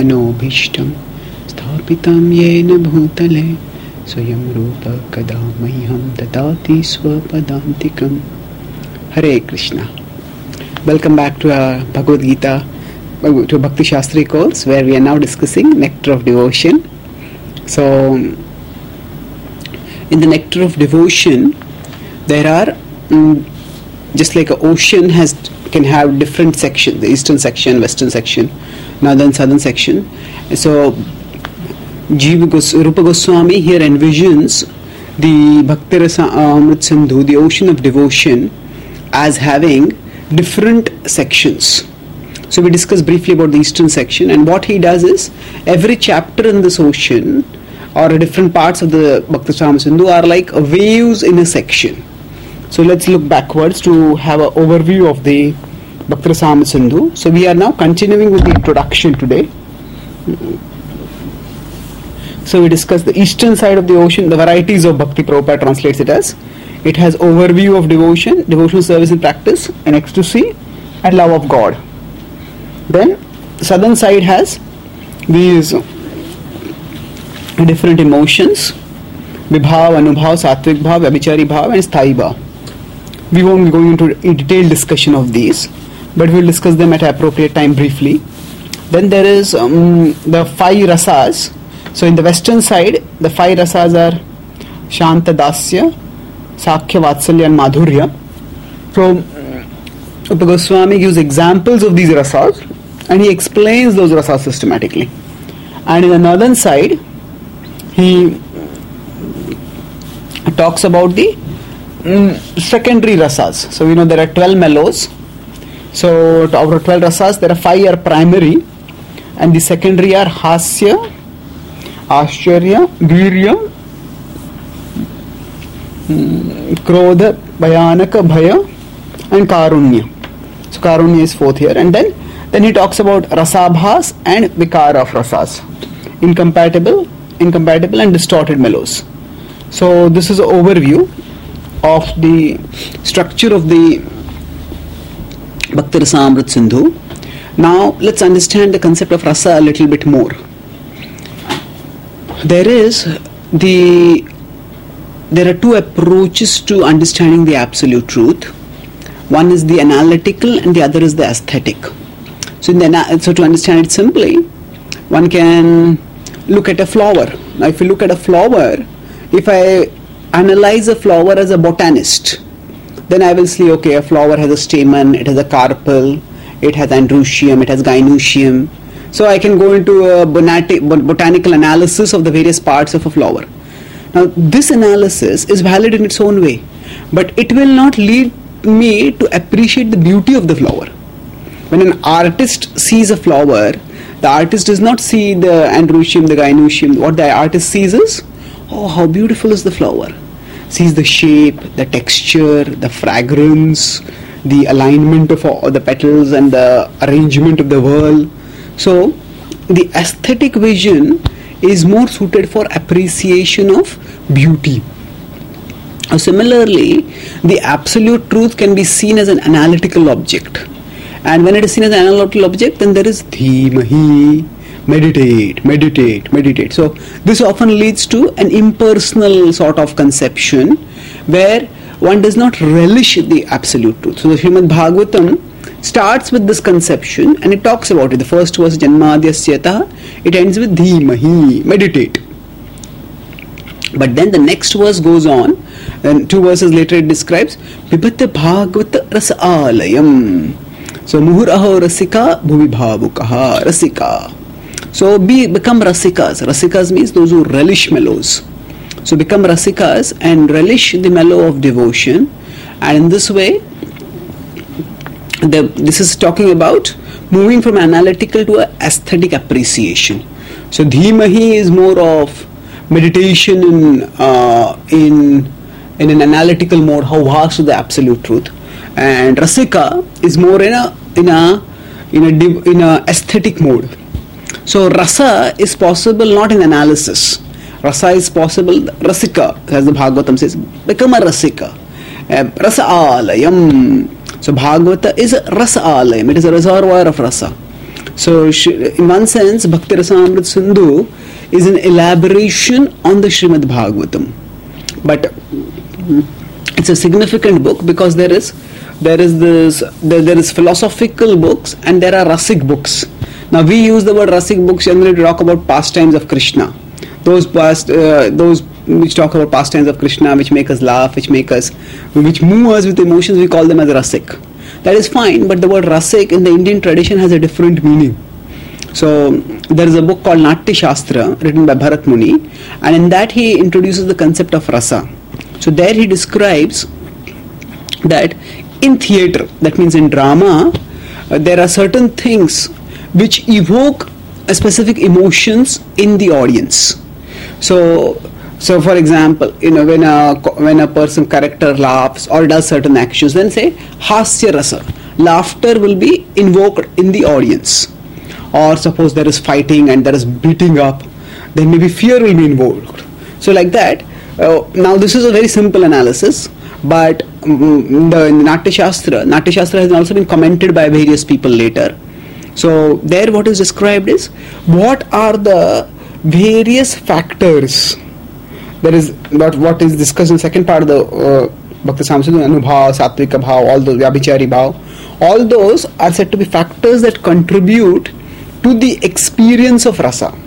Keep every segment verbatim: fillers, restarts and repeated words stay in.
मनोभीष्टं स्थापितं येन भूतले स्वयं रूप कदा मह्यं ददाति स्वपदान्तिकम्. Hare Krishna. Welcome back to our Bhagavad Gita, to Bhakti Shastri course, where we are now discussing Nectar of Devotion. So, in the Nectar of Devotion, there are, um, just like an ocean has can have different sections, the eastern section, western section, northern, southern section. So, Jiva Gos- Rupa Goswami here envisions the Bhakti Rasa Amrit Sindhu, the ocean of devotion, as having different sections. So we discussed briefly about the eastern section, and what he does is, every chapter in this ocean, or different parts of the Bhakti Rasa Amrit Sindhu, are like waves in a section. So let's look backwards to have an overview of the Bhakti Rasa Amrit Sindhu. So we are now continuing with the introduction today. So we discussed the eastern side of the ocean, the varieties of Bhakti. Prabhupada translates it as, it has overview of devotion, devotional service and practice, and ecstasy, and love of God. Then southern side has these different emotions, Vibhav, Anubhav, Sattvic Bhav, Abhichari Bhav, and Sthayi Bhav. We won't be going into a detailed discussion of these, but we will discuss them at an appropriate time briefly. Then there is um, the five rasas. So in the western side, the five rasas are Shanta, Dasya, Sakhya, Vatsalya, and Madhurya. So Rupa Goswami gives examples of these rasas, and he explains those rasas systematically. And in the northern side, he talks about the um, secondary rasas. So we know there are twelve mellows. So out of twelve rasas, there are five are primary, and the secondary are Hasya, Ashcharya, Virya, Krodha, Bhayanaka, Bhaya, and Karunya. So Karunya is fourth here. And then, then he talks about Rasabhas and Vikara of Rasas. Incompatible, incompatible and distorted mellows. So this is an overview of the structure of the Bhakti Rasa Amrit Sindhu. Now let's understand the concept of Rasa a little bit more. There is the there are two approaches to understanding the absolute truth. One is the analytical and the other is the aesthetic. So, in the, so to understand it simply, one can look at a flower. Now if you look at a flower, if I analyze a flower as a botanist, then I will see, okay, a flower has a stamen, it has a carpel, it has androecium, it has gynoecium. So I can go into a botanic, botanical analysis of the various parts of a flower. Now this analysis is valid in its own way, but it will not lead me to appreciate the beauty of the flower. When an artist sees a flower, the artist does not see the androecium, the gynoecium. What the artist sees is, oh, how beautiful is the flower. Sees the shape, the texture, the fragrance, the alignment of all the petals and the arrangement of the whorl. So, the aesthetic vision is more suited for appreciation of beauty. Uh, similarly, the absolute truth can be seen as an analytical object. And when it is seen as an analytical object, then there is dhimahi, meditate, meditate, meditate. So, this often leads to an impersonal sort of conception where one does not relish the absolute truth. So, the Srimad Bhagavatam starts with this conception and it talks about it. The first verse, Janmadhyasyatah, it ends with Dhimahi, meditate. But then the next verse goes on, and two verses later it describes Pibata Bhagavata Rasa Alayam. So Muhuraho Rasika Bhuvi Bhavukaha Rasika. So be become Rasikas. Rasikas means those who relish mellows. So become Rasikas and relish the mellow of devotion, and in this way The, this is talking about moving from analytical to a aesthetic appreciation. So Dhimahi is more of meditation in uh, in in an analytical mode, how vast is the absolute truth, and Rasika is more in a in a in a in a aesthetic mode. So Rasa is possible not in analysis. Rasa is possible. Rasika, as the Bhagavatam says, become a Rasika. Uh, rasa Alayam. So Bhagavata is a Rasa Alayam. It is a reservoir of Rasa. So, in one sense, Bhakti Rasamrit Sindhu is an elaboration on the Srimad Bhagavatam. But it's a significant book because there is there is this there, there is philosophical books and there are rasic books. Now we use the word rasic books generally to talk about pastimes of Krishna. Those past uh, those which talk about pastimes of Krishna, which make us laugh, which make us which move us with emotions, we call them as rasic. That is fine, but the word rasic in the Indian tradition has a different meaning. So there is a book called Natya Shastra written by Bharat Muni, and in that he introduces the concept of rasa. So there he describes that in theatre, that means in drama, uh, there are certain things which evoke a specific emotions in the audience. So, so for example, you know, when a when a person character laughs or does certain actions, then say hasya rasa, laughter will be invoked in the audience. Or suppose there is fighting and there is beating up, then maybe fear will be invoked. So like that. Uh, now this is a very simple analysis, but um, the in the Natya Shastra, Natya Shastra has also been commented by various people later. So there what is described is what are the various factors. There is what what is discussed in the second part of the uh, Bhakti Samsudhu, Anubhav, Satvika Bhav, all those Vyabhichari Bhav, all those are said to be factors that contribute to the experience of rasa.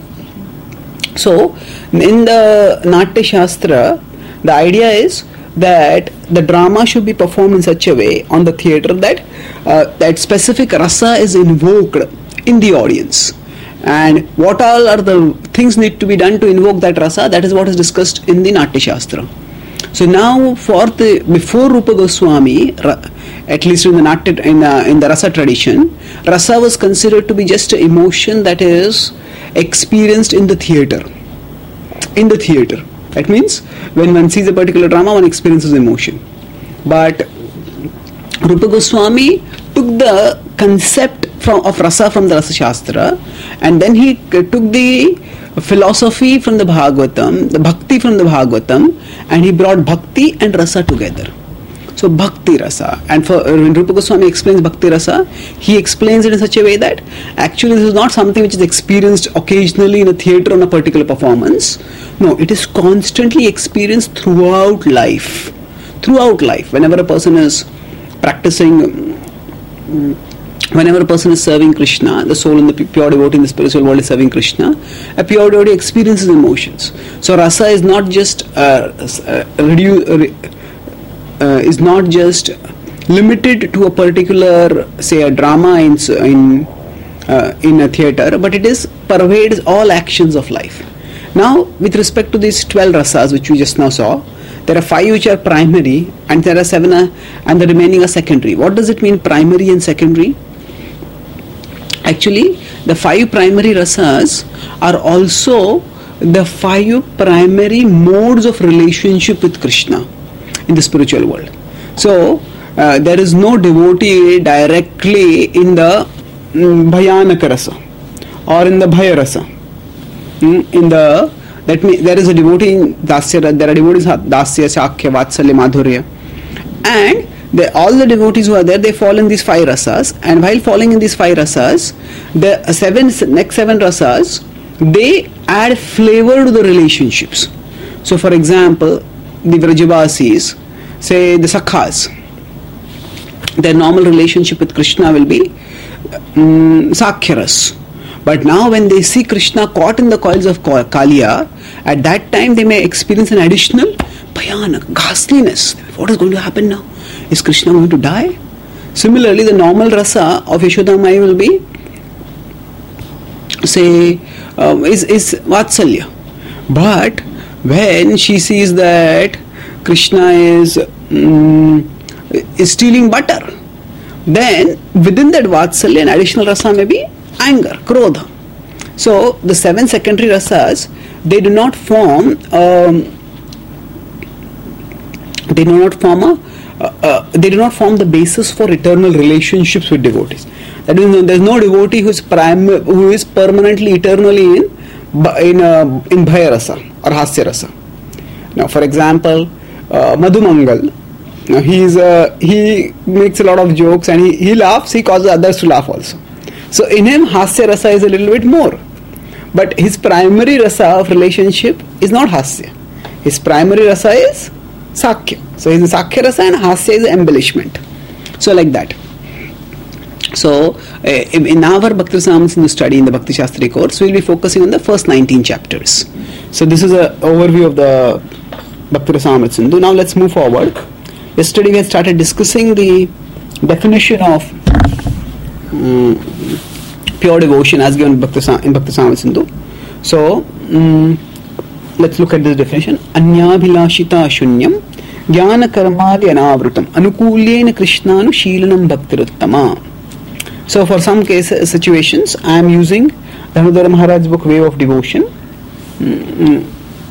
So, in the Natya Shastra, the idea is that the drama should be performed in such a way on the theatre that uh, that specific rasa is invoked in the audience. And what all are the things need to be done to invoke that rasa, that is what is discussed in the Natya Shastra. So now, for the before Rupa Goswami, at least in the Natya, in, uh, in the rasa tradition, rasa was considered to be just an emotion that is experienced in the theatre. In the theatre. That means when one sees a particular drama, one experiences emotion. But Rupa Goswami took the concept from, of rasa from the Rasa Shastra, and then he took the philosophy from the Bhagavatam, the bhakti from the Bhagavatam, and he brought bhakti and rasa together. So bhakti rasa, and for when Rupa Goswami explains bhakti rasa, he explains it in such a way that actually this is not something which is experienced occasionally in a theatre on a particular performance. No, it is constantly experienced throughout life. Throughout life, whenever a person is practicing, whenever a person is serving Krishna, the soul in the pure devotee in the spiritual world is serving Krishna, a pure devotee experiences emotions. So rasa is not just uh, uh, reduce. Uh, Uh, is not just limited to a particular, say, a drama in in, uh, in a theatre, but it is pervades all actions of life. Now, with respect to these twelve rasas which we just now saw, there are five which are primary, and there are seven, uh, and the remaining are secondary. What does it mean, primary and secondary? Actually, the five primary rasas are also the five primary modes of relationship with Krishna in the spiritual world. So uh, there is no devotee directly in the um, Bhayanaka rasa or in the Bhaya rasa. Mm, in the that means there is a devotee in Dasya, there are devotees Dasya, Sakhya, Vatsalya, Madhurya, and the, all the devotees who are there, they fall in these five rasas, and while falling in these five rasas, the seven next seven rasas, they add flavor to the relationships. So for example, the Vrajavasis, say the Sakhas, their normal relationship with Krishna will be um, Sakhyaras. But now when they see Krishna caught in the coils of Kaliya, at that time they may experience an additional bhayanak, ghastliness. What is going to happen now? Is Krishna going to die? Similarly, the normal rasa of Yashodamai will be, say, uh, is, is Vatsalya. But when she sees that Krishna is um, is stealing butter, then within that Vatsalya, an additional rasa may be anger, krodha. So the seven secondary rasas, they do not form um, they do not form a uh, uh, they do not form the basis for eternal relationships with devotees. That means there is no devotee who is prim- who is permanently, eternally in in uh, in Bhaya rasa or Hasya rasa. Now, for example, uh, Madhumangal, now he is uh, he makes a lot of jokes and he, he laughs. He causes others to laugh also. So in him, Hasya Rasa is a little bit more. But his primary rasa of relationship is not Hasya. His primary rasa is Sakya. So he's a Sakya rasa and Hasya is embellishment. So like that. So uh, in our Bhakti Rasamrita Sindhu study in the Bhakti Shastri course, we will be focusing on the first nineteen chapters. So this is an overview of the Bhakti Rasamrita Sindhu. Now let's move forward. Yesterday we had started discussing the definition of um, pure devotion as given in Bhakti Rasamrita Sindhu. So um, let's look at this definition. Anyabhilashita shunyam jnana karmadi anavrutam anukulyena krishnanu sheelanam bhaktiruttama. So for some cases, situations, I am using Dhanudhara Maharaj's book Way of Devotion mm,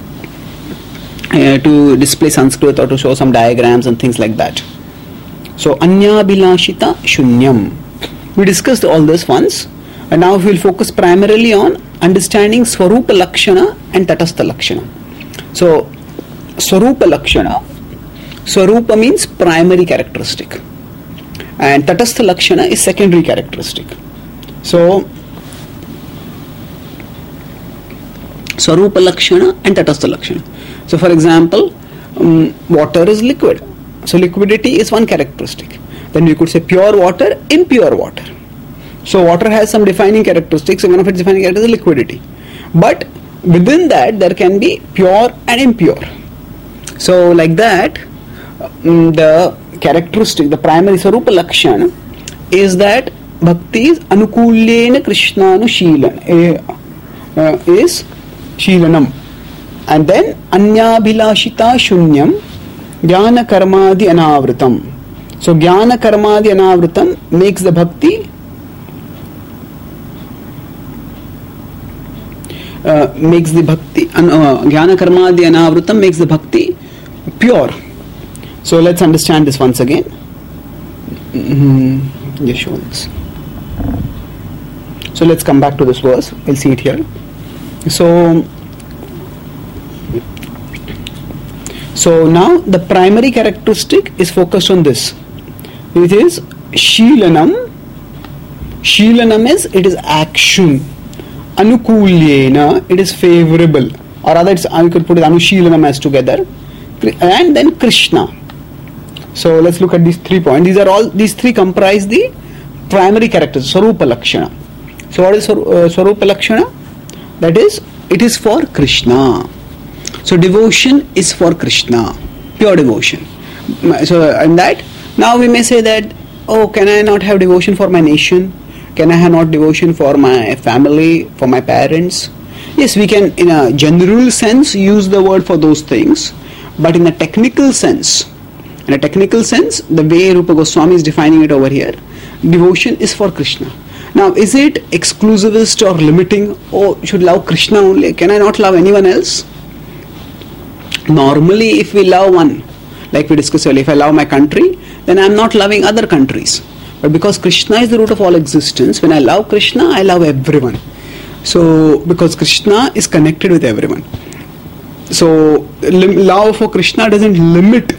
uh, to display Sanskrit or to show some diagrams and things like that. So Anyabhilashita shunyam. We discussed all this once, and now we will focus primarily on understanding Swarupa Lakshana and Tatastha Lakshana. So Swarupa Lakshana, Swarupa means primary characteristic, and Tatastha Lakshana is secondary characteristic. So Swarupa Lakshana and Tatastha Lakshana. So for example, um, water is liquid. So liquidity is one characteristic. Then we could say pure water, impure water. So water has some defining characteristics, and one of its defining characteristics is liquidity. But within that there can be pure and impure. So like that, um, the characteristic, the primary Swarupa Lakshana is that bhakti is anukulyena krishnanu sheelan, uh, is sheelanam. And then anyabhilashita shunyam jnana karmadi anavritam. So jnana karmadi anavritam makes the bhakti uh, makes the bhakti uh, jnana karmadi anavritam makes the bhakti pure. So let's understand this once again. Mm-hmm. Just show this. So let's come back to this verse. We'll see it here. So So now the primary characteristic is focused on this. It is Sheelanam. Sheelanam is, it is action. Anukulyena, it is favorable. Or rather, it's, I could put it Anusheelanam as together. And then Krishna. So let's look at these three points. These are all, these three comprise the primary characters, Swarupa Lakshana. So what is uh, Swarupa Lakshana? That is, it is for Krishna. So devotion is for Krishna, pure devotion. So in that, now we may say that, oh, can I not have devotion for my nation? Can I have not devotion for my family, for my parents? Yes, we can in a general sense use the word for those things, but in a technical sense, in a technical sense, the way Rupa Goswami is defining it over here, devotion is for Krishna. Now, is it exclusivist or limiting? Oh, should love Krishna only? Can I not love anyone else? Normally, if we love one, like we discussed earlier, if I love my country, then I am not loving other countries. But because Krishna is the root of all existence, when I love Krishna, I love everyone. So, because Krishna is connected with everyone. So, lim- love for Krishna doesn't limit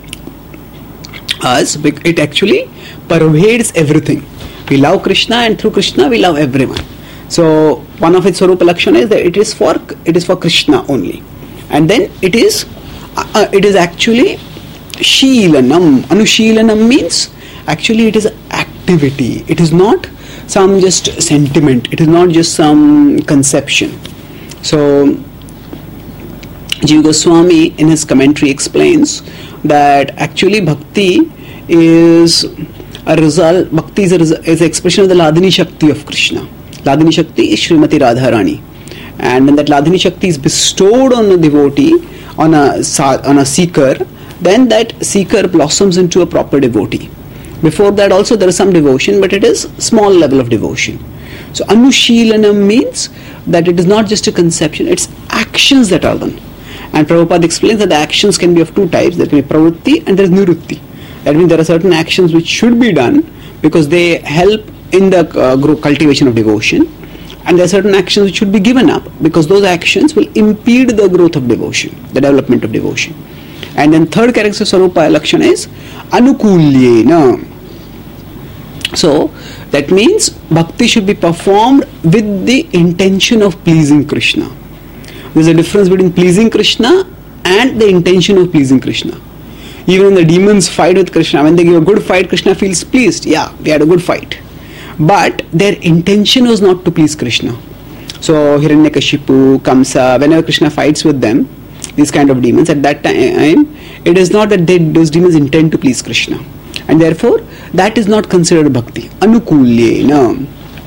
us, it actually pervades everything. We love Krishna, and through Krishna we love everyone. So, one of its Swarupa Lakshana is that it is for it is for Krishna only. And then it is uh, it is actually Sheelanam. Anusheelanam means actually it is activity. It is not some just sentiment. It is not just some conception. So Jiva Goswami in his commentary explains that actually bhakti is a result, bhakti is, a result, is an expression of the Ladini Shakti of Krishna. Ladini Shakti is Srimati Radharani. And when that Ladini Shakti is bestowed on a devotee, on a, on a seeker, then that seeker blossoms into a proper devotee. Before that also there is some devotion, but it is small level of devotion. So Anusheelanam means that it is not just a conception, it's actions that are done. And Prabhupada explains that the actions can be of two types. There can be pravritti and there is nirutti. That means there are certain actions which should be done because they help in the uh, cultivation of devotion. And there are certain actions which should be given up because those actions will impede the growth of devotion, the development of devotion. And then third character of Swarupa Lakshana is Anukulyena. So that means bhakti should be performed with the intention of pleasing Krishna. There's a difference between pleasing Krishna and the intention of pleasing Krishna. Even when the demons fight with Krishna, when they give a good fight, Krishna feels pleased. Yeah, we had a good fight. But their intention was not to please Krishna. So Hiranyakashipu, Kamsa, whenever Krishna fights with them, these kind of demons, at that time, it is not that they, those demons intend to please Krishna. And therefore, that is not considered bhakti. Anukulyena.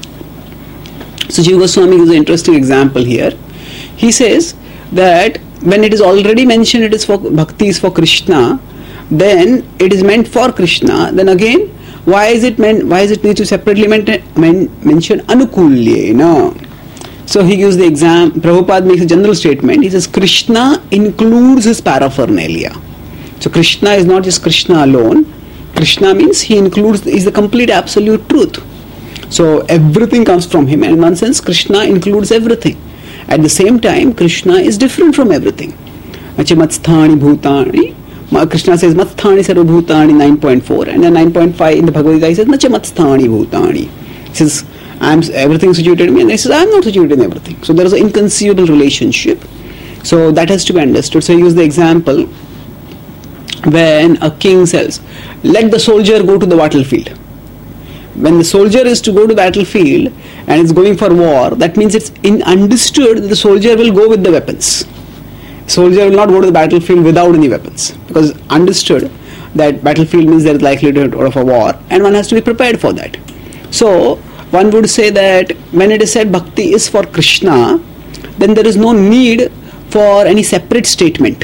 So Jiva Goswami gives an interesting example here. He says that when it is already mentioned it is for bhakti is for Krishna, then it is meant for Krishna, then again, why is it meant, why is it need to separately men, men, mention Anukulyena? So he gives the example, Prabhupada makes a general statement, he says Krishna includes his paraphernalia. So Krishna is not just Krishna alone, Krishna means he includes, is the complete absolute truth. So everything comes from him, and in one sense Krishna includes everything. At the same time, Krishna is different from everything. Matsthani bhutani, Krishna says Matsthani sarva bhutani nine point four, and then nine point five in the Bhagavad Gita he says Nacha Matsthani bhutani. He says I am everything situated in me, and he says I am not situated in everything. So there is an inconceivable relationship. So that has to be understood. So he used the example when a king says, let the soldier go to the battlefield. When the soldier is to go to the battlefield and is going for war, that means it's in understood that the soldier will go with the weapons. Soldier will not go to the battlefield without any weapons, because understood that battlefield means there is likelihood of a war and one has to be prepared for that. So one would say that when it is said bhakti is for Krishna, then there is no need for any separate statement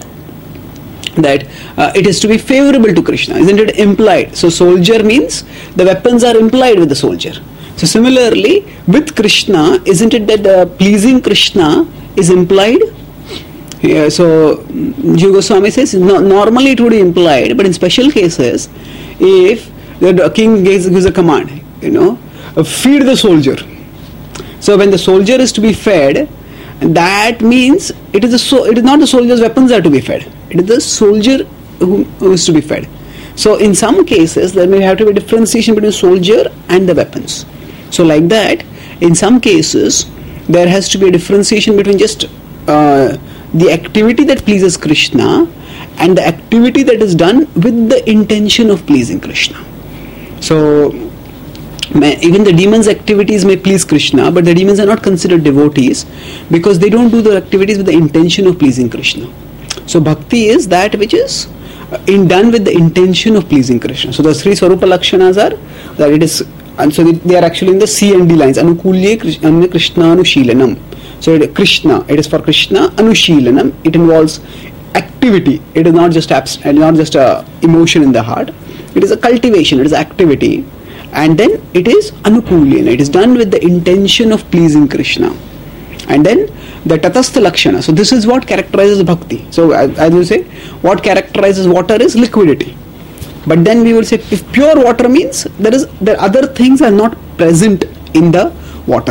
that uh, it is to be favorable to Krishna. Isn't it implied? So soldier means the weapons are implied with the soldier. So similarly with Krishna, isn't it that uh, pleasing Krishna is implied? Yeah, so Jiva Goswami says no, normally it would be implied, but in special cases, if the king gives, gives a command, you know, uh, feed the soldier. So when the soldier is to be fed, that means it is, a so, it is not the soldier's weapons are to be fed. It is the soldier who, who is to be fed. So in some cases there may have to be differentiation between soldier and the weapons. So like that, in some cases there has to be a differentiation between just uh, the activity that pleases Krishna and the activity that is done with the intention of pleasing Krishna. So even the demons' activities may please Krishna, but the demons are not considered devotees because they don't do the activities with the intention of pleasing Krishna. So bhakti is that which is in done with the intention of pleasing Krishna. So the three Swarupa Lakshanas are that it is, and so they are actually in the C and D lines. Anukulye Krishna Anushilanam. So it, Krishna, it is for Krishna Anushilanam. It involves activity. It is not just abs- not just a emotion in the heart. It is a cultivation. It is activity. And then it is anukulyena, it is done with the intention of pleasing Krishna. And then the tatastha lakshana, so this is what characterizes bhakti. So as you say, what characterizes water is liquidity. But then we will say if pure water means there is there other things are not present in the water.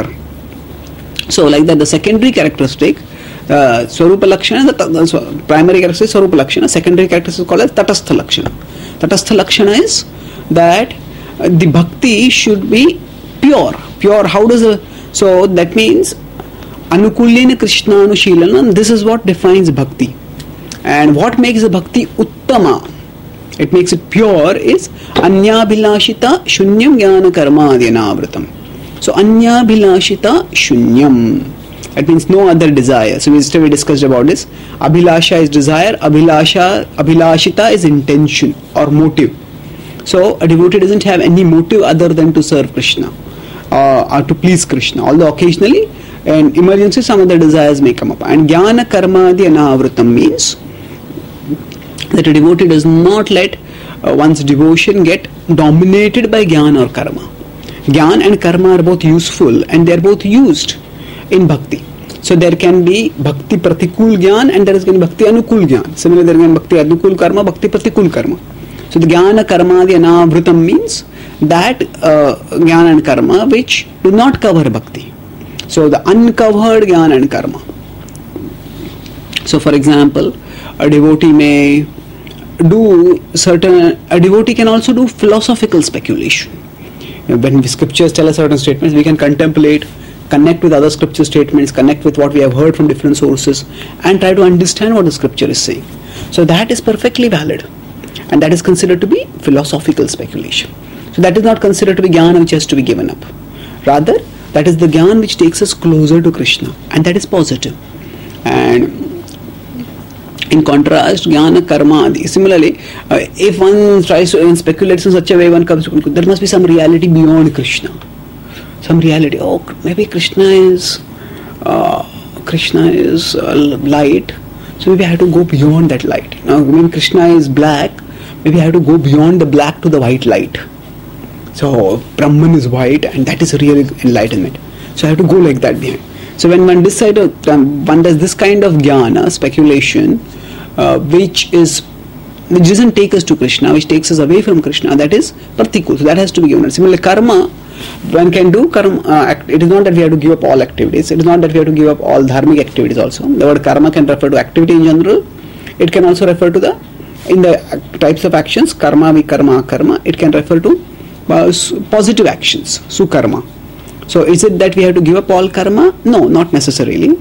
So like that the secondary characteristic, uh, Swarupa Lakshana, the, the primary characteristic is Swarupa Lakshana, secondary characteristic is called as Tatastha Lakshana. Tatastha Lakshana is that Uh, the bhakti should be pure. Pure, how does a, so that means Anukulyena Krishna Anushilanam, this is what defines bhakti. And what makes the bhakti uttama, it makes it pure, is Anyabhilashita Shunyam Jnana Karmadyanavritam. So Anyabhilashita Shunyam, that means no other desire. So we we discussed about this. Abhilasha is desire, Abhilasha, Abhilashita is intention or motive. So a devotee doesn't have any motive other than to serve Krishna uh, or to please Krishna. Although occasionally in emergency some other desires may come up. And Jnana Karmadi Anavritam means that a devotee does not let uh, one's devotion get dominated by Jnana or Karma. Jnana and Karma are both useful and they are both used in bhakti. So there can be Bhakti Pratikul Jnana and there is going to be Bhakti Anukul Jnana. Similarly there can be Bhakti Anukul Karma, Bhakti Pratikul Karma. So the Jnana Karmadi Anavritam means that uh, Jnana and Karma which do not cover Bhakti. So the uncovered Jnana and Karma. So for example, a devotee may do certain, a devotee can also do philosophical speculation. When scriptures tell us certain statements, we can contemplate, connect with other scripture statements, connect with what we have heard from different sources, and try to understand what the scripture is saying. So that is perfectly valid, and that is considered to be philosophical speculation. So that is not considered to be jnana which has to be given up. Rather, that is the jnana which takes us closer to Krishna, and that is positive. And in contrast, jnana, karma, similarly, uh, if one tries to speculate in such a way, one comes to conclude, there must be some reality beyond Krishna. Some reality, oh, maybe Krishna is uh, Krishna is uh, light, so maybe I have to go beyond that light. Now, when Krishna is black, maybe I have to go beyond the black to the white light. So, Brahman is white, and that is real enlightenment. So, I have to go like that behind. So, when one decides, um, one does this kind of jnana, speculation, uh, which is which doesn't take us to Krishna, which takes us away from Krishna, that is pratikul. So, that has to be given. Similarly, karma, one can do karma. Uh, it is not that we have to give up all activities. It is not that we have to give up all dharmic activities also. The word karma can refer to activity in general. It can also refer to the, in the types of actions, karma, vikarma, karma, it can refer to uh, positive actions, sukarma. So is it that we have to give up all karma? No, not necessarily.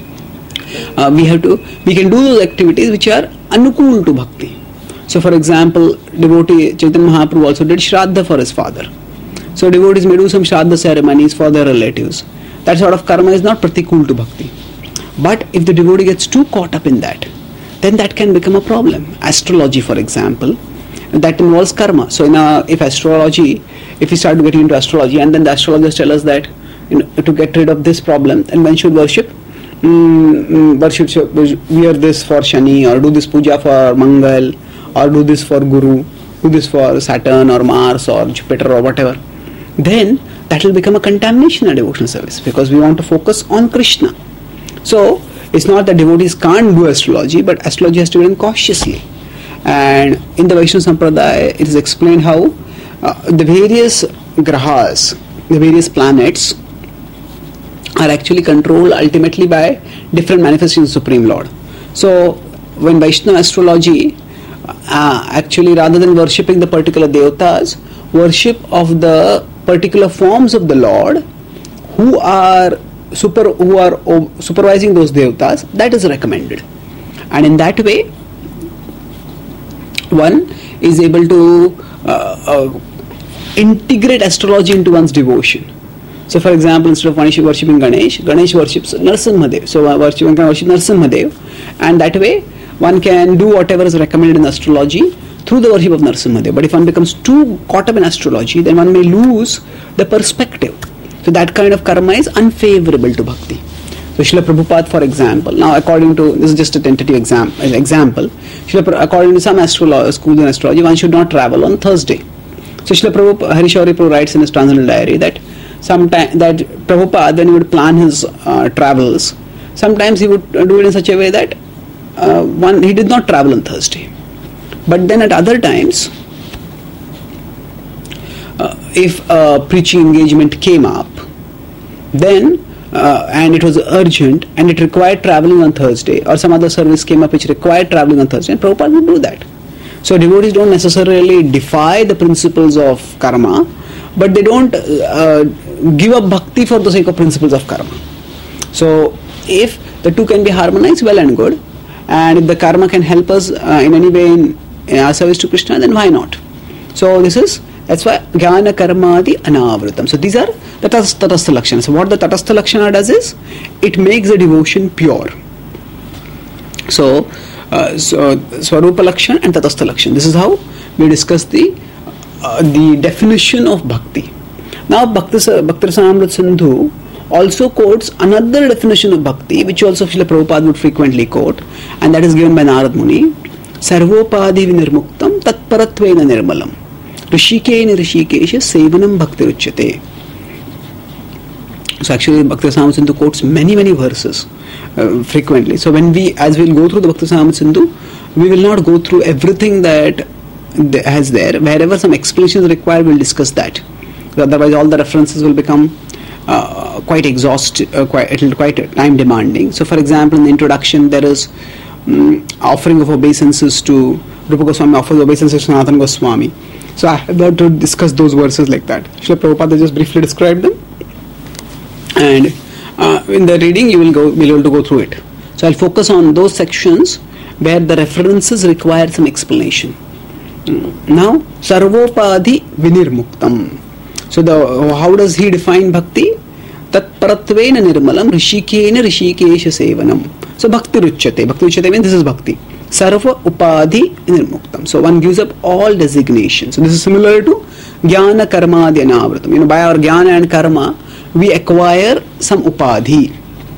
Uh, we have to, we can do those activities which are anukul to bhakti. So for example, devotee Chaitanya Mahaprabhu also did shraddha for his father. So devotees may do some shraddha ceremonies for their relatives. That sort of karma is not pratikul to bhakti. But if the devotee gets too caught up in that, then that can become a problem. Astrology, for example, that involves karma. So in a, if astrology, if we start getting into astrology, and then the astrologers tell us that, you know, to get rid of this problem, then one should worship, mm, worship, wear this for Shani, or do this puja for Mangal, or do this for Guru, do this for Saturn or Mars or Jupiter or whatever, then that will become a contamination in devotional service, because we want to focus on Krishna. So it's not that devotees can't do astrology, but astrology has to be done cautiously. And in the Vaishnava Sampradaya, it is explained how uh, the various grahas, the various planets, are actually controlled ultimately by different manifestations of Supreme Lord. So when Vaishnava astrology, uh, actually rather than worshipping the particular devatas, worship of the particular forms of the Lord who are super who are oh, supervising those devatas, that is recommended. And in that way, one is able to uh, uh, integrate astrology into one's devotion. So for example, instead of worshipping Ganesh, Ganesh worships Narasimhadev. So one can worship Narasimhadev, and that way one can do whatever is recommended in astrology through the worship of Narasimhadev. But if one becomes too caught up in astrology, then one may lose the perspective. So that kind of karma is unfavorable to bhakti. So Srila Prabhupada, for example, now according to, this is just a tentative exam, example, Srila, according to some astrolo- schools in astrology, one should not travel on Thursday. So Srila Prabhupada, Harishauri Prabhu writes in his Transcendental Diary that sometime, that Prabhupada, when he would plan his uh, travels, sometimes he would do it in such a way that uh, one he did not travel on Thursday. But then at other times, uh, if a preaching engagement came up, then uh, and it was urgent and it required traveling on Thursday, or some other service came up which required traveling on Thursday, and Prabhupada would do that. So devotees don't necessarily defy the principles of karma, but they don't uh, give up bhakti for the sake of principles of karma. So if the two can be harmonized, well and good, and if the karma can help us uh, in any way in, in our service to Krishna, then why not? So this is, that's why jnana karmadi anavritam. So these are the tatastha lakshana. So what the tatastha lakshana does is, it makes the devotion pure. So, uh, so swarupa lakshana and tatastha lakshana. This is how we discuss the uh, the definition of bhakti. Now Bhakti Rasamrita Sindhu also quotes another definition of bhakti, which also Srila Prabhupada would frequently quote, and that is given by Narad Muni. Sarvopadi vinirmuktam tatparatvena nirmalam rishikena rishikesha sevanam bhakti ruchyate. So actually Bhakti Rasamrita Sindhu quotes many many verses uh, frequently. So when we, as we will go through the Bhakti Rasamrita Sindhu, we will not go through everything that has there. Wherever some explanation is required, we will discuss that. Otherwise all the references will become uh, quite exhaustive, uh, quite, it will be quite time demanding. So for example, in the introduction there is um, offering of obeisances to Rupa Goswami, offers obeisances to Sanatana Goswami. So I have not to discuss those verses like that. Srila Prabhupada just briefly described them, and uh, in the reading you will go be able to go through it. So I'll focus on those sections where the references require some explanation. Now, Sarvopadhi Vinirmuktam. So the how does he define bhakti? Tat paratvena nirmalam rishikena rishikesha sevanam. So bhakti ruchyate. Bhakti ruchyate means this is bhakti. Sarva upadhi nirmuktam. So one gives up all designations. So this is similar to jnana karma dhyanaavritam. You know, by our jnana and karma, we acquire some upadhi.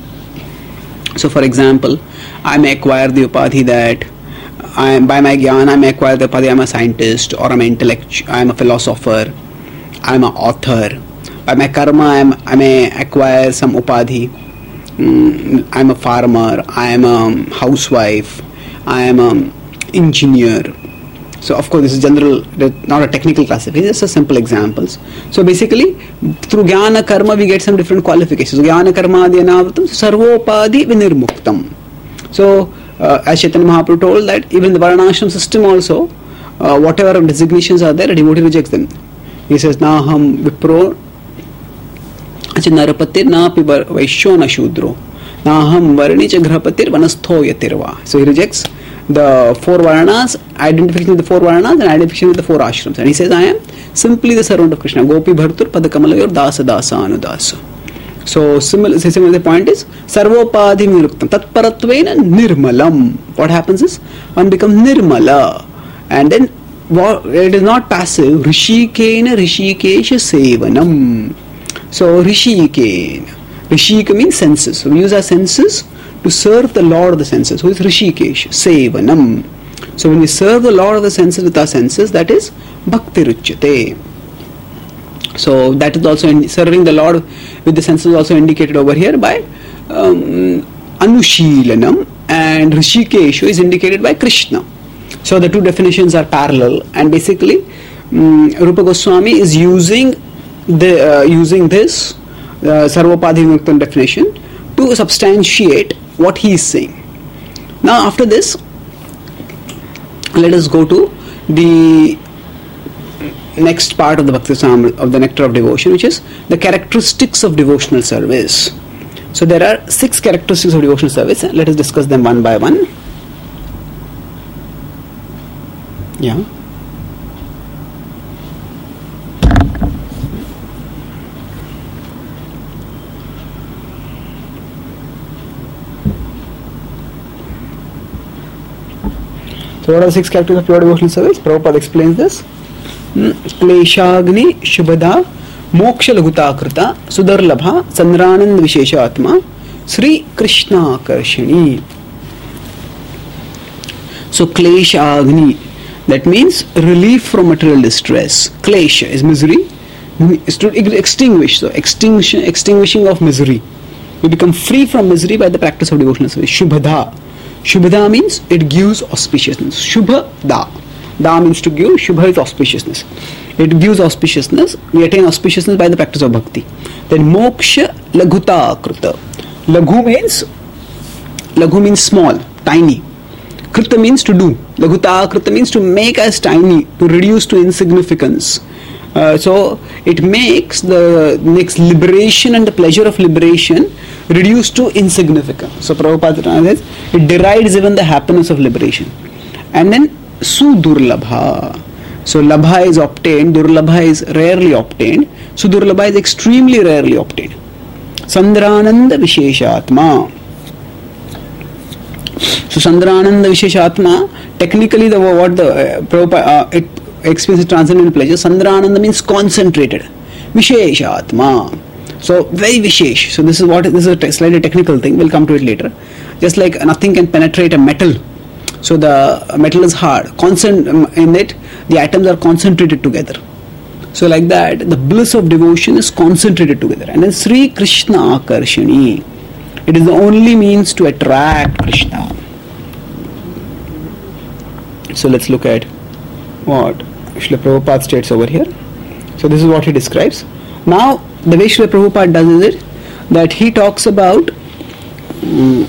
So for example, I may acquire the upadhi that I am, by my jnana I may acquire the upadhi I am a scientist, or I am an intellectual, I am a philosopher, I am an author. By my karma I, am, I may acquire some upadhi. Mm, I am a farmer, I am a housewife, I am an engineer. So of course this is general, not a technical classification, just a simple examples. So basically through jnana karma we get some different qualifications. So jnana karma dhyanaavritam sarvopadhi vinirmuktam. So uh, as Chaitanya Mahaprabhu told that even the Varnashram system also, uh, whatever designations are there, a devotee rejects them. He says, Naham vipro narapatir napi vaishyo na shudro Naham varni cha grahapatir vanastho yatirva. So he rejects the four varnas, identification with the four varnas and identification with the four ashrams. And he says, I am simply the servant of Krishna. Gopi bhartur padakamalayur dasa dasa anudasa. So similar, similar the point is sarvopadhi niruktam tatparatvena nirmalam. What happens is one becomes nirmala, and then what, it is not passive. Rishikena rishikesha sevanam. So rishikena, rishika means senses. So we use our senses to serve the Lord of the senses, who is Rishikesh, Sevanam. So when we serve the Lord of the senses with our senses, that is Bhakti Ruchyate. So that is also in, serving the Lord with the senses also indicated over here by um, Anushilanam, and Rishikeshu is indicated by Krishna. So the two definitions are parallel, and basically um, Rupa Goswami is using the uh, using this uh, Sarvopadhi Vinirmuktam definition to substantiate what he is saying. Now after this, let us go to the next part of the Bhakti Samr of the Nectar of Devotion, which is the characteristics of devotional service. So there are six characteristics of devotional service. Let us discuss them one by one. Yeah. So what are the six characteristics of pure devotional service? Prabhupada explains this. Kleshagni Shubhada Moksha Lagutakrita Sudarlabha Sandranand Visheshatma Sri Krishna Karshini. So Kleshagni, that means relief from material distress. Klesha is misery, is to extinguish. So extinction, extinguishing of misery. We become free from misery by the practice of devotional service. Shubhada. Shubhada means it gives auspiciousness. Shubha da. Da means to give, Shubha is auspiciousness. It gives auspiciousness. We attain auspiciousness by the practice of bhakti. Then moksha laguta krita. Laghu means, laghu means small, tiny. Krita means to do. Laguta krita means to make us tiny, to reduce to insignificance. Uh, so it makes the makes liberation and the pleasure of liberation reduced to insignificance. So Prabhupada says it derides even the happiness of liberation. And then Sudurlabha. So Labha is obtained, Durlabha is rarely obtained. Sudurlabha is extremely rarely obtained. Sandrananda Visheshatma. So Sandrananda Visheshatma, technically the what the uh, Prabhupada, uh, it experiences transcendental pleasure. Sandrananda means concentrated. Visheshatma. So very Vishesh. So this is what this is a slightly technical thing. We'll come to it later. Just like nothing can penetrate a metal. So the metal is hard. Concent in it, the atoms are concentrated together. So like that, the bliss of devotion is concentrated together. And then Sri Krishna Akarshani. It is the only means to attract Krishna. So let's look at what Srila Prabhupada states over here. So this is what he describes. Now, the way Srila Prabhupada does is it, that he talks about um,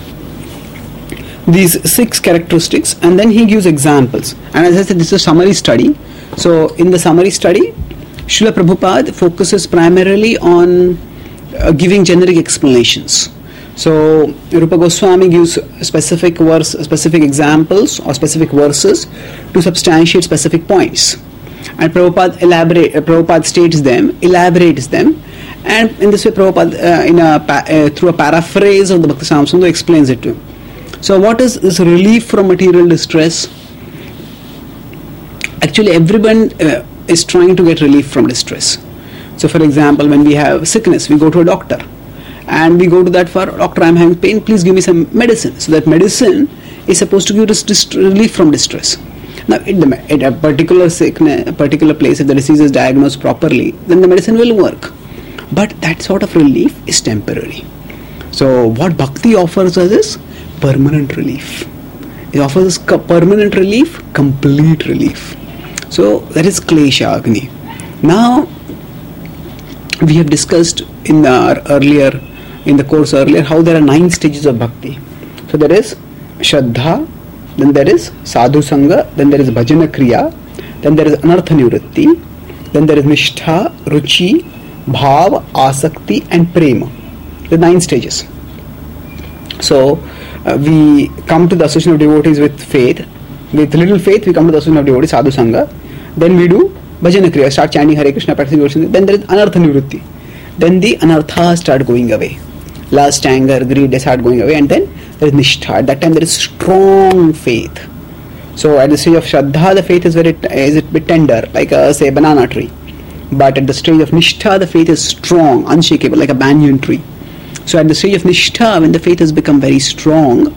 these six characteristics and then he gives examples. And as I said, this is a summary study. So in the summary study, Srila Prabhupada focuses primarily on uh, giving generic explanations. So Rupa Goswami gives specific verse, specific examples or specific verses to substantiate specific points, and Prabhupada elaborate. Uh, Prabhupada states them, elaborates them, and in this way Prabhupada, uh, in a pa- uh, through a paraphrase of the Bhakti Samsundha, explains it to him. So what is this relief from material distress? Actually, everyone uh, is trying to get relief from distress. So for example, when we have sickness, we go to a doctor. And we go to that for, doctor, I am having pain, please give me some medicine. So that medicine is supposed to give us dist- relief from distress. Now, at a particular sickness, a particular place, if the disease is diagnosed properly, then the medicine will work. But that sort of relief is temporary. So what Bhakti offers us is permanent relief. It offers us permanent relief, complete relief. So that is Klesha Agni. Now, we have discussed in our earlier in the course earlier how there are nine stages of bhakti. So there is Shraddha, then there is Sadhu Sangha, then there is Bhajana Kriya, then there is Anartha Nivritti, then there is Nishtha, Ruchi, Bhav, Asakti and Prema. The nine stages. So uh, we come to the association of devotees with faith. With little faith we come to the association of devotees, Sadhu Sangha. Then we do Bhajana Kriya, start chanting Hare Krishna, practicing devotion. Then there is Anartha Nivritti. Then the Anarthas start going away. Lust, anger, greed, they start going away, and then there is Nishtha. At that time there is strong faith. So at the stage of Shraddha, the faith is very is a bit tender, like a say banana tree. But at the stage of Nishtha, the faith is strong, unshakable, like a banyan tree. So at the stage of Nishtha, when the faith has become very strong,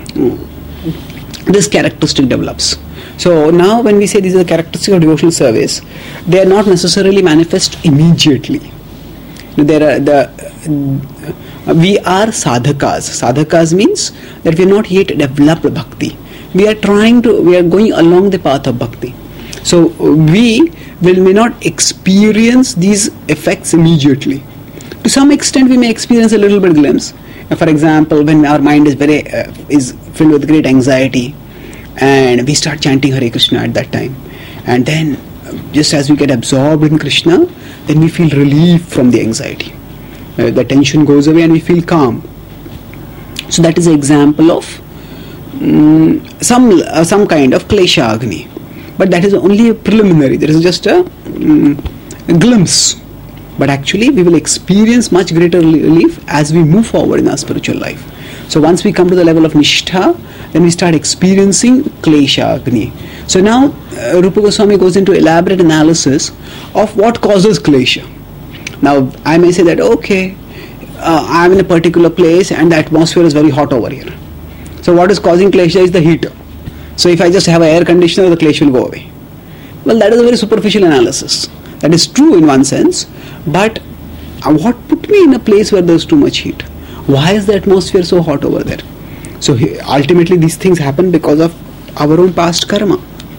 this characteristic develops. So now when we say these are the characteristics of devotional service, they are not necessarily manifest immediately. There are the uh, we are sadhakas. Sadhakas means that we are not yet developed bhakti. We are trying to, we are going along the path of bhakti. So we will may not experience these effects immediately. To some extent, we may experience a little bit glimpse. For example, when our mind is very uh, is filled with great anxiety, and we start chanting Hare Krishna at that time, and then just as we get absorbed in Krishna, then we feel relief from the anxiety. Uh, the tension goes away and we feel calm. So that is an example of um, some uh, some kind of Klesha Agni. But that is only a preliminary. There is just a, um, a glimpse. But actually we will experience much greater relief as we move forward in our spiritual life. So once we come to the level of Nishtha, then we start experiencing Klesha Agni. So now uh, Rupa Goswami goes into elaborate analysis of what causes Klesha. Now I may say that, okay, uh, I am in a particular place and the atmosphere is very hot over here. So what is causing Klesha is the heat. So if I just have an air conditioner, the Klesha will go away. Well, that is a very superficial analysis. That is true in one sense, but uh, what put me in a place where there is too much heat? Why is the atmosphere so hot over there? So he, ultimately these things happen because of our own past karma.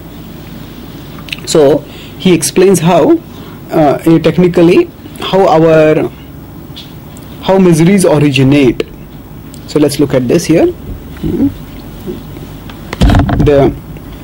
So he explains how uh, technically how our how miseries originate. So let's look at this here. The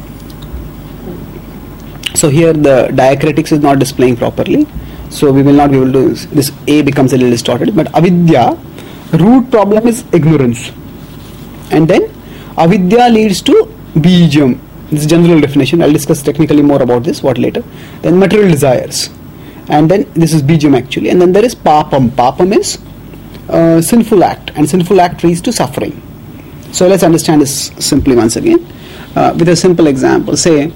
so here the diacritics is not displaying properly, so we will not be able to. This A becomes a little distorted. But avidya, root problem is ignorance, and then avidya leads to bijam. This is general definition. I'll discuss technically more about this what later. Then material desires, and then this is bijam actually, and then there is papam. Papam is uh, sinful act, and sinful act leads to suffering. So let's understand this simply once again uh, with a simple example. Say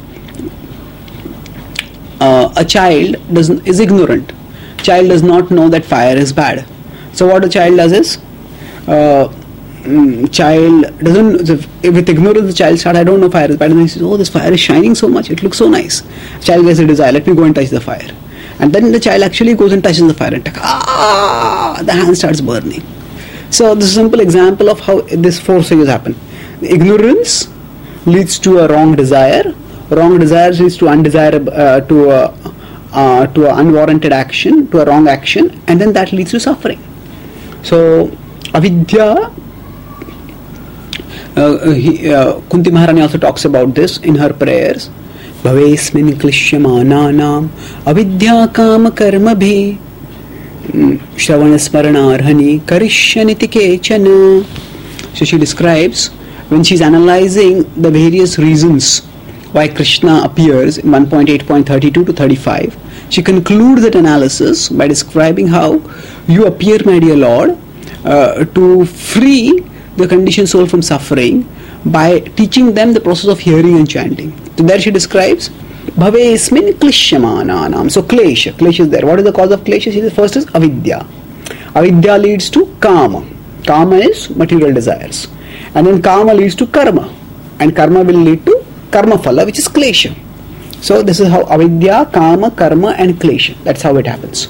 uh, a child doesn't is ignorant. Child does not know that fire is bad. So what a child does is, uh, mm, child doesn't, with ignorance the child starts, I don't know fire is bad, and he says, oh, this fire is shining so much, it looks so nice. Child gets a desire, let me go and touch the fire. And then the child actually goes and touches the fire and ah, the hand starts burning. So this is a simple example of how this four stages happen. Ignorance leads to a wrong desire, wrong desire leads to undesirable, uh, to a, uh, to an unwarranted action, to a wrong action, and then that leads to suffering. So, avidya, uh, he, uh, Kunti Maharani also talks about this in her prayers. Bhavesmin klishyamananam avidya kama karmabhi Shravana smarana arhani karishaniti kechana. So she describes when she's analyzing the various reasons why Krishna appears in one point eight point thirty-two to thirty-five. She concludes that analysis by describing how you appear, my dear Lord, uh, to free the conditioned soul from suffering by teaching them the process of hearing and chanting. So there she describes Bhavesmin klishyamananam. So klesha, klesha is there. What is the cause of klesha? She says first is avidya. Avidya leads to kama. Kama is material desires. And then kama leads to karma. And karma will lead to karma phala, which is klesha. So this is how avidya, kama, karma and klesha. That's how it happens.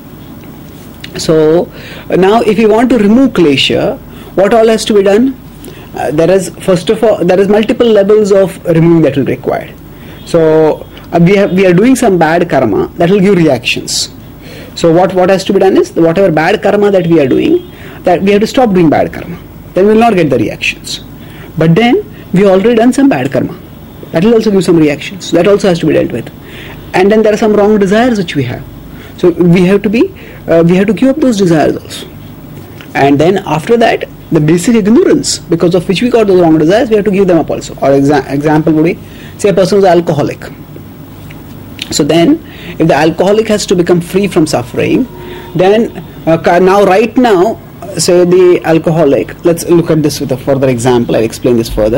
So now if you want to remove klesha, what all has to be done? Uh, there is first of all there is multiple levels of removing that will be required. So uh, we have we are doing some bad karma that will give reactions. So what what has to be done is whatever bad karma that we are doing, that we have to stop doing bad karma. Then we will not get the reactions. But then we have already done some bad karma. That will also give some reactions. That also has to be dealt with. And then there are some wrong desires which we have. So we have to be uh, we have to give up those desires also. And then after that, the basic ignorance because of which we got those wrong desires, we have to give them up also. Or exa- example would be, say a person is alcoholic. So then, if the alcoholic has to become free from suffering, then uh, now right now, say the alcoholic, let's look at this with a further example. I'll explain this further.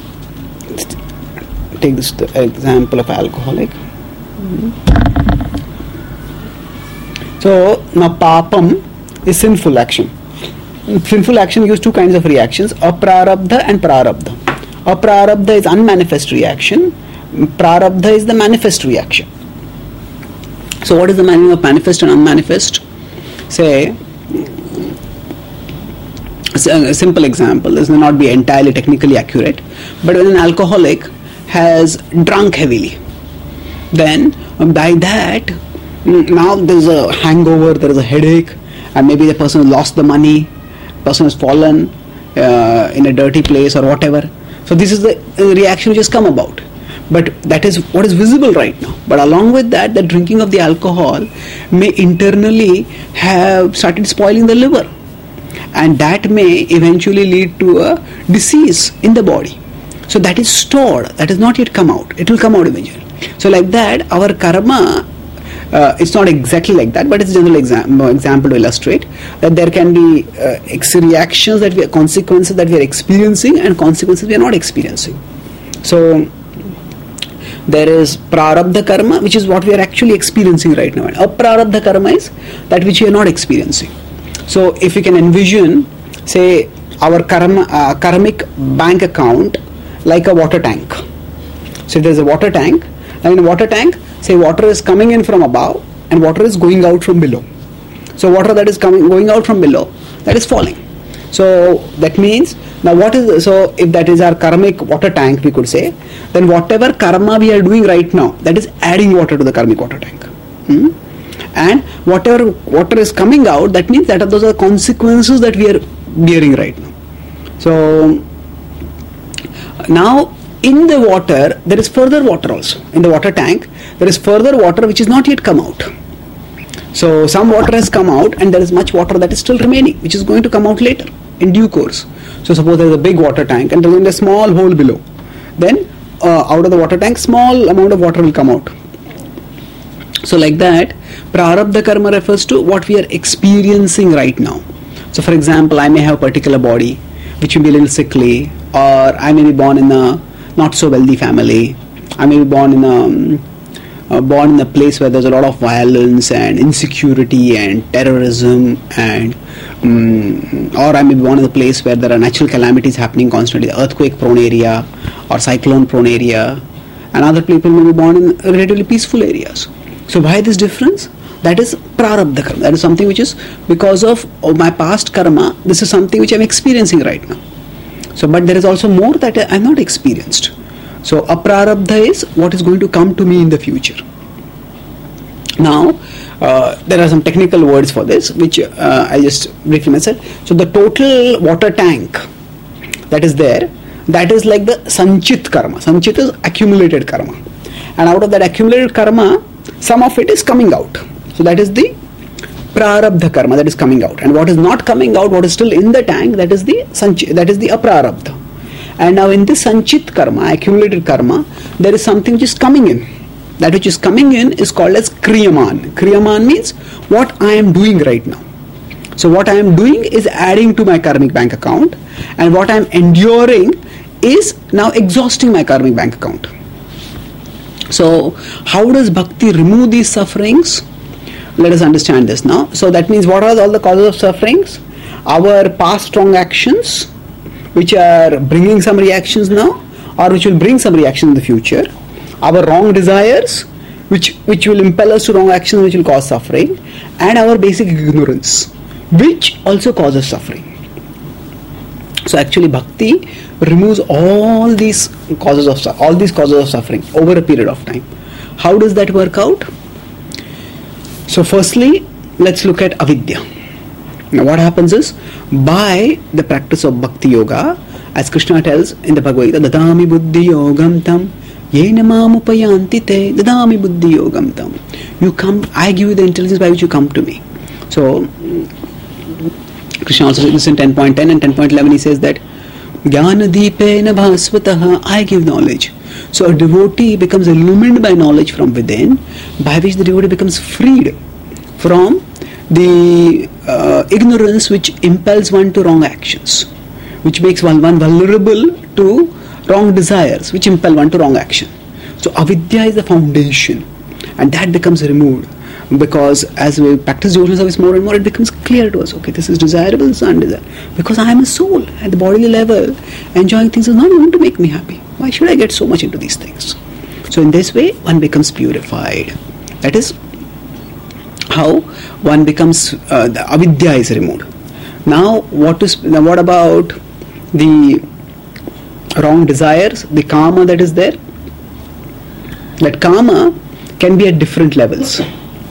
Take this example of alcoholic. So now papam is sinful action. Sinful action gives two kinds of reactions, aprarabdha and prarabdha. Aprarabdha is unmanifest reaction, prarabdha is the manifest reaction. So what is the meaning of manifest and unmanifest? Say, a simple example, this may not be entirely technically accurate, but when an alcoholic has drunk heavily, then by that, now there is a hangover, there is a headache, and maybe the person lost the money, person has fallen uh, in a dirty place or whatever. So this is the reaction which has come about. But that is what is visible right now. But along with that, the drinking of the alcohol may internally have started spoiling the liver. And that may eventually lead to a disease in the body. So that is stored. That has not yet come out. It will come out eventually. So like that, our karma, Uh, it's not exactly like that, but it's a general exam- example to illustrate that there can be uh, reactions that we are, consequences that we are experiencing and consequences we are not experiencing. So there is prarabdha karma, which is what we are actually experiencing right now, and aprarabdha karma is that which we are not experiencing. So if you can envision, say, our karma, uh, karmic bank account like a water tank. So there's a water tank, and in a water tank, say water is coming in from above and water is going out from below. So water that is coming going out from below, that is falling. So that means now what is so if that is our karmic water tank, we could say, then whatever karma we are doing right now, that is adding water to the karmic water tank. Hmm? And whatever water is coming out, that means that are those are consequences that we are bearing right now. So now in the water, there is further water also. In the water tank, there is further water which is not yet come out. So some water has come out and there is much water that is still remaining, which is going to come out later in due course. So suppose there is a big water tank and there is a small hole below. Then uh, out of the water tank, small amount of water will come out. So like that, prarabdha karma refers to what we are experiencing right now. So for example, I may have a particular body which may be a little sickly, or I may be born in a not so wealthy family. I may be born in a um, uh, born in a place where there's a lot of violence and insecurity and terrorism, and um, or I may be born in a place where there are natural calamities happening constantly, earthquake prone area or cyclone prone area, and other people may be born in relatively peaceful areas. So why this difference? That is prarabdha karma. That is something which is because of, of my past karma. This is something which I am experiencing right now. So, but there is also more that I have not experienced. So, aprarabdha is what is going to come to me in the future. Now, uh, there are some technical words for this, which uh, I just briefly mentioned. So, the total water tank that is there, that is like the sanchit karma. Sanchit is accumulated karma. and out of that accumulated karma, some of it is coming out. So that is the prarabdha karma that is coming out, and what is not coming out, what is still in the tank, that is the sanchit, that is the aprarabdha. And now in this sanchit karma, accumulated karma, there is something which is coming in. That which is coming in is called as kriyaman. Kriyaman means what I am doing right now. So what I am doing is adding to my karmic bank account, and what I am enduring is now exhausting my karmic bank account. So how does bhakti remove these sufferings? Let us understand this now. So that means, what are all the causes of sufferings? Our past wrong actions, which are bringing some reactions now, or which will bring some reaction in the future. Our wrong desires, which which will impel us to wrong actions, which will cause suffering, and our basic ignorance, which also causes suffering. So actually, bhakti removes all these causes of all these causes of suffering over a period of time. How does that work out? So firstly, let's look at avidya. Now what happens is, by the practice of bhakti yoga, as Krishna tells in the Bhagavad Gita, dadami buddhi yogam tam yena mam upayanti te dadami buddhi yogam tam. You come, I give you the intelligence by which you come to me. So Krishna also says this in ten point ten and ten point eleven. He says that jnana deepena bhasvataha, I give knowledge. So a devotee becomes illumined by knowledge from within, by which the devotee becomes freed from the uh, ignorance which impels one to wrong actions, which makes one, one vulnerable to wrong desires, which impel one to wrong action. So avidya is the foundation, and that becomes removed, because as we practice devotional service more and more, it becomes clear to us, okay, this is desirable, this is undesirable, because I am a soul at the bodily level. Enjoying things is not going to make me happy. Why should I get so much into these things? So in this way, one becomes purified. That is how one becomes, uh, the avidya is removed. Now what is, now what about the wrong desires, the kama that is there? That kama can be at different levels.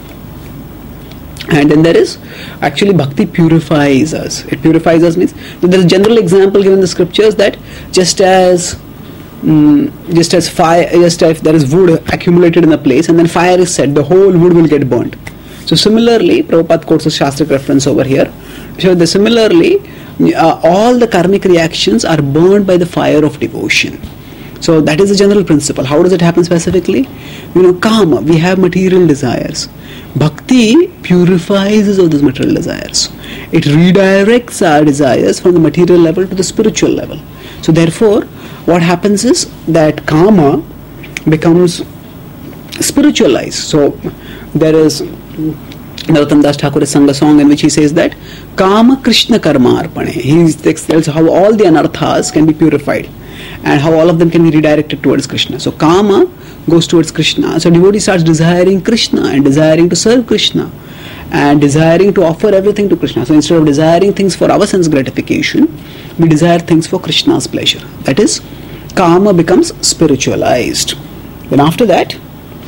And then there is, actually bhakti purifies us. It purifies us means, there is a general example given in the scriptures that just as um, just as fire, just as there is wood accumulated in a place and then fire is set, the whole wood will get burnt. So similarly, Prabhupada quotes a Shastric reference over here. So the, similarly, uh, all the karmic reactions are burned by the fire of devotion. So that is the general principle. How does it happen specifically? You know, kama, we have material desires. Bhakti purifies us of those material desires. It redirects our desires from the material level to the spiritual level. So therefore, what happens is that kama becomes spiritualized. So there is Narottam Das Thakur's sung a song in which he says that Kama Krishna Karma Arpane. He tells how all the anarthas can be purified and how all of them can be redirected towards Krishna. So Kama goes towards Krishna. So devotee starts desiring Krishna and desiring to serve Krishna and desiring to offer everything to Krishna. So instead of desiring things for our sense gratification, we desire things for Krishna's pleasure. That is, Kama becomes spiritualized. Then after that,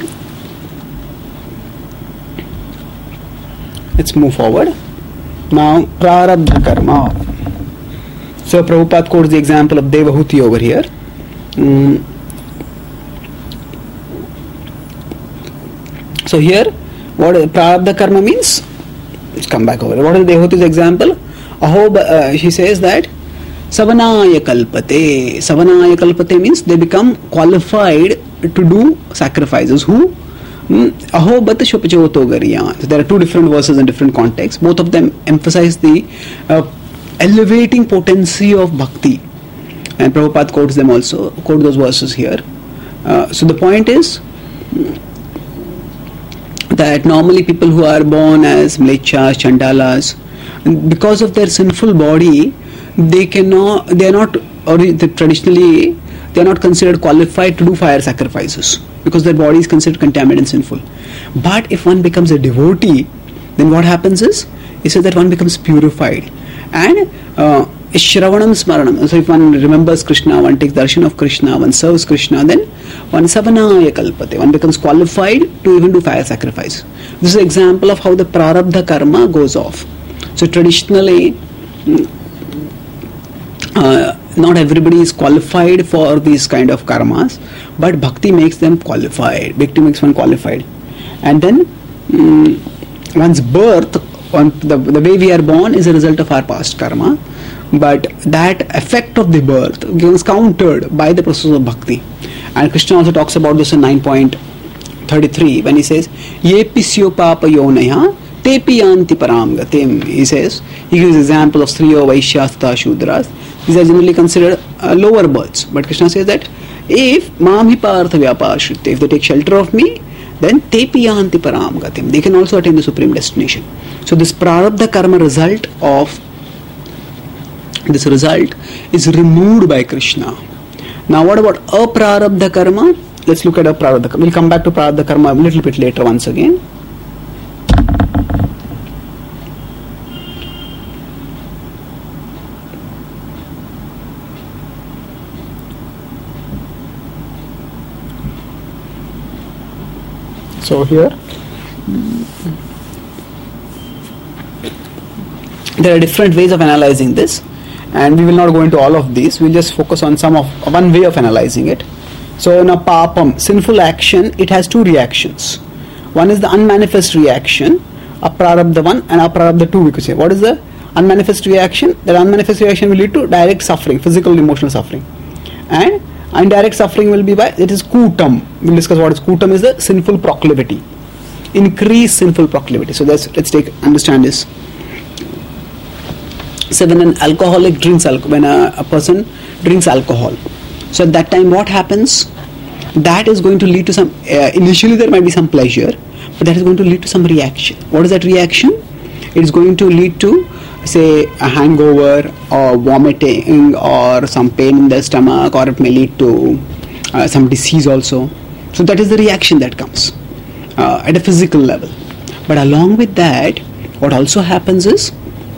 let's move forward. Now, prarabdha karma. So Prabhupada quotes the example of Devahuti over here. Mm. So here, what prarabdha karma means? Let's come back over. What is Devahuti's example? Aho, uh, she says that Savanaya kalpate. Savanaya kalpate means they become qualified to do sacrifices. Who? Aho bat shopachoto gariya. There are two different verses in different contexts. Both of them emphasize the uh, elevating potency of bhakti. And Prabhupada quotes them also, quote those verses here. Uh, so the point is that normally people who are born as mlechas, chandalas, because of their sinful body, they cannot, they are not, or traditionally, they are not considered qualified to do fire sacrifices because their body is considered contaminated and sinful. But if one becomes a devotee, then what happens is, it says that one becomes purified. And uh, Shravanam Smaranam. So if one remembers Krishna, one takes darshan of Krishna, one serves Krishna, then one savanaya kalpate. One becomes qualified to even do fire sacrifice. This is an example of how the prarabdha karma goes off. So traditionally, uh, not everybody is qualified for these kind of karmas, but bhakti makes them qualified. Bhakti makes one qualified. And then um, one's birth, on the, the way we are born is a result of our past karma, but that effect of the birth is countered by the process of bhakti. And Krishna also talks about this in nine point thirty-three when he says, Ye pisyo papa yonaya tepi yanti param gatim. He says, he gives example of Striyo, Vaishyastha, Shudras. These are generally considered uh, lower births. But Krishna says that if mam hi partha vyapashrite, if they take shelter of me, then tepi yanti param gatim. They can also attain the supreme destination. So this prarabdha karma result of this result is removed by Krishna. Now what about aprarabdha karma? Let's look at aprarabdha karma. We'll come back to prarabdha karma a little bit later once again. So here there are different ways of analyzing this, and we will not go into all of these. We'll just focus on some of one way of analyzing it. So now papam, sinful action, it has two reactions. One is the unmanifest reaction, aprarabdha one and aprarabdha two, we could say. What is the unmanifest reaction? That unmanifest reaction will lead to direct suffering, physical and emotional suffering. And indirect suffering will be by, it is kutam. We'll discuss what is kutam, is the sinful proclivity. Increased sinful proclivity. So let's, let's take, understand this. So when an alcoholic drinks alcohol, when a, a person drinks alcohol, so at that time what happens? That is going to lead to some, uh, initially there might be some pleasure, but that is going to lead to some reaction. What is that reaction? It is going to lead to, say, a hangover or vomiting or some pain in the stomach, or it may lead to uh, some disease also. So that is the reaction that comes uh, at a physical level. But along with that, what also happens is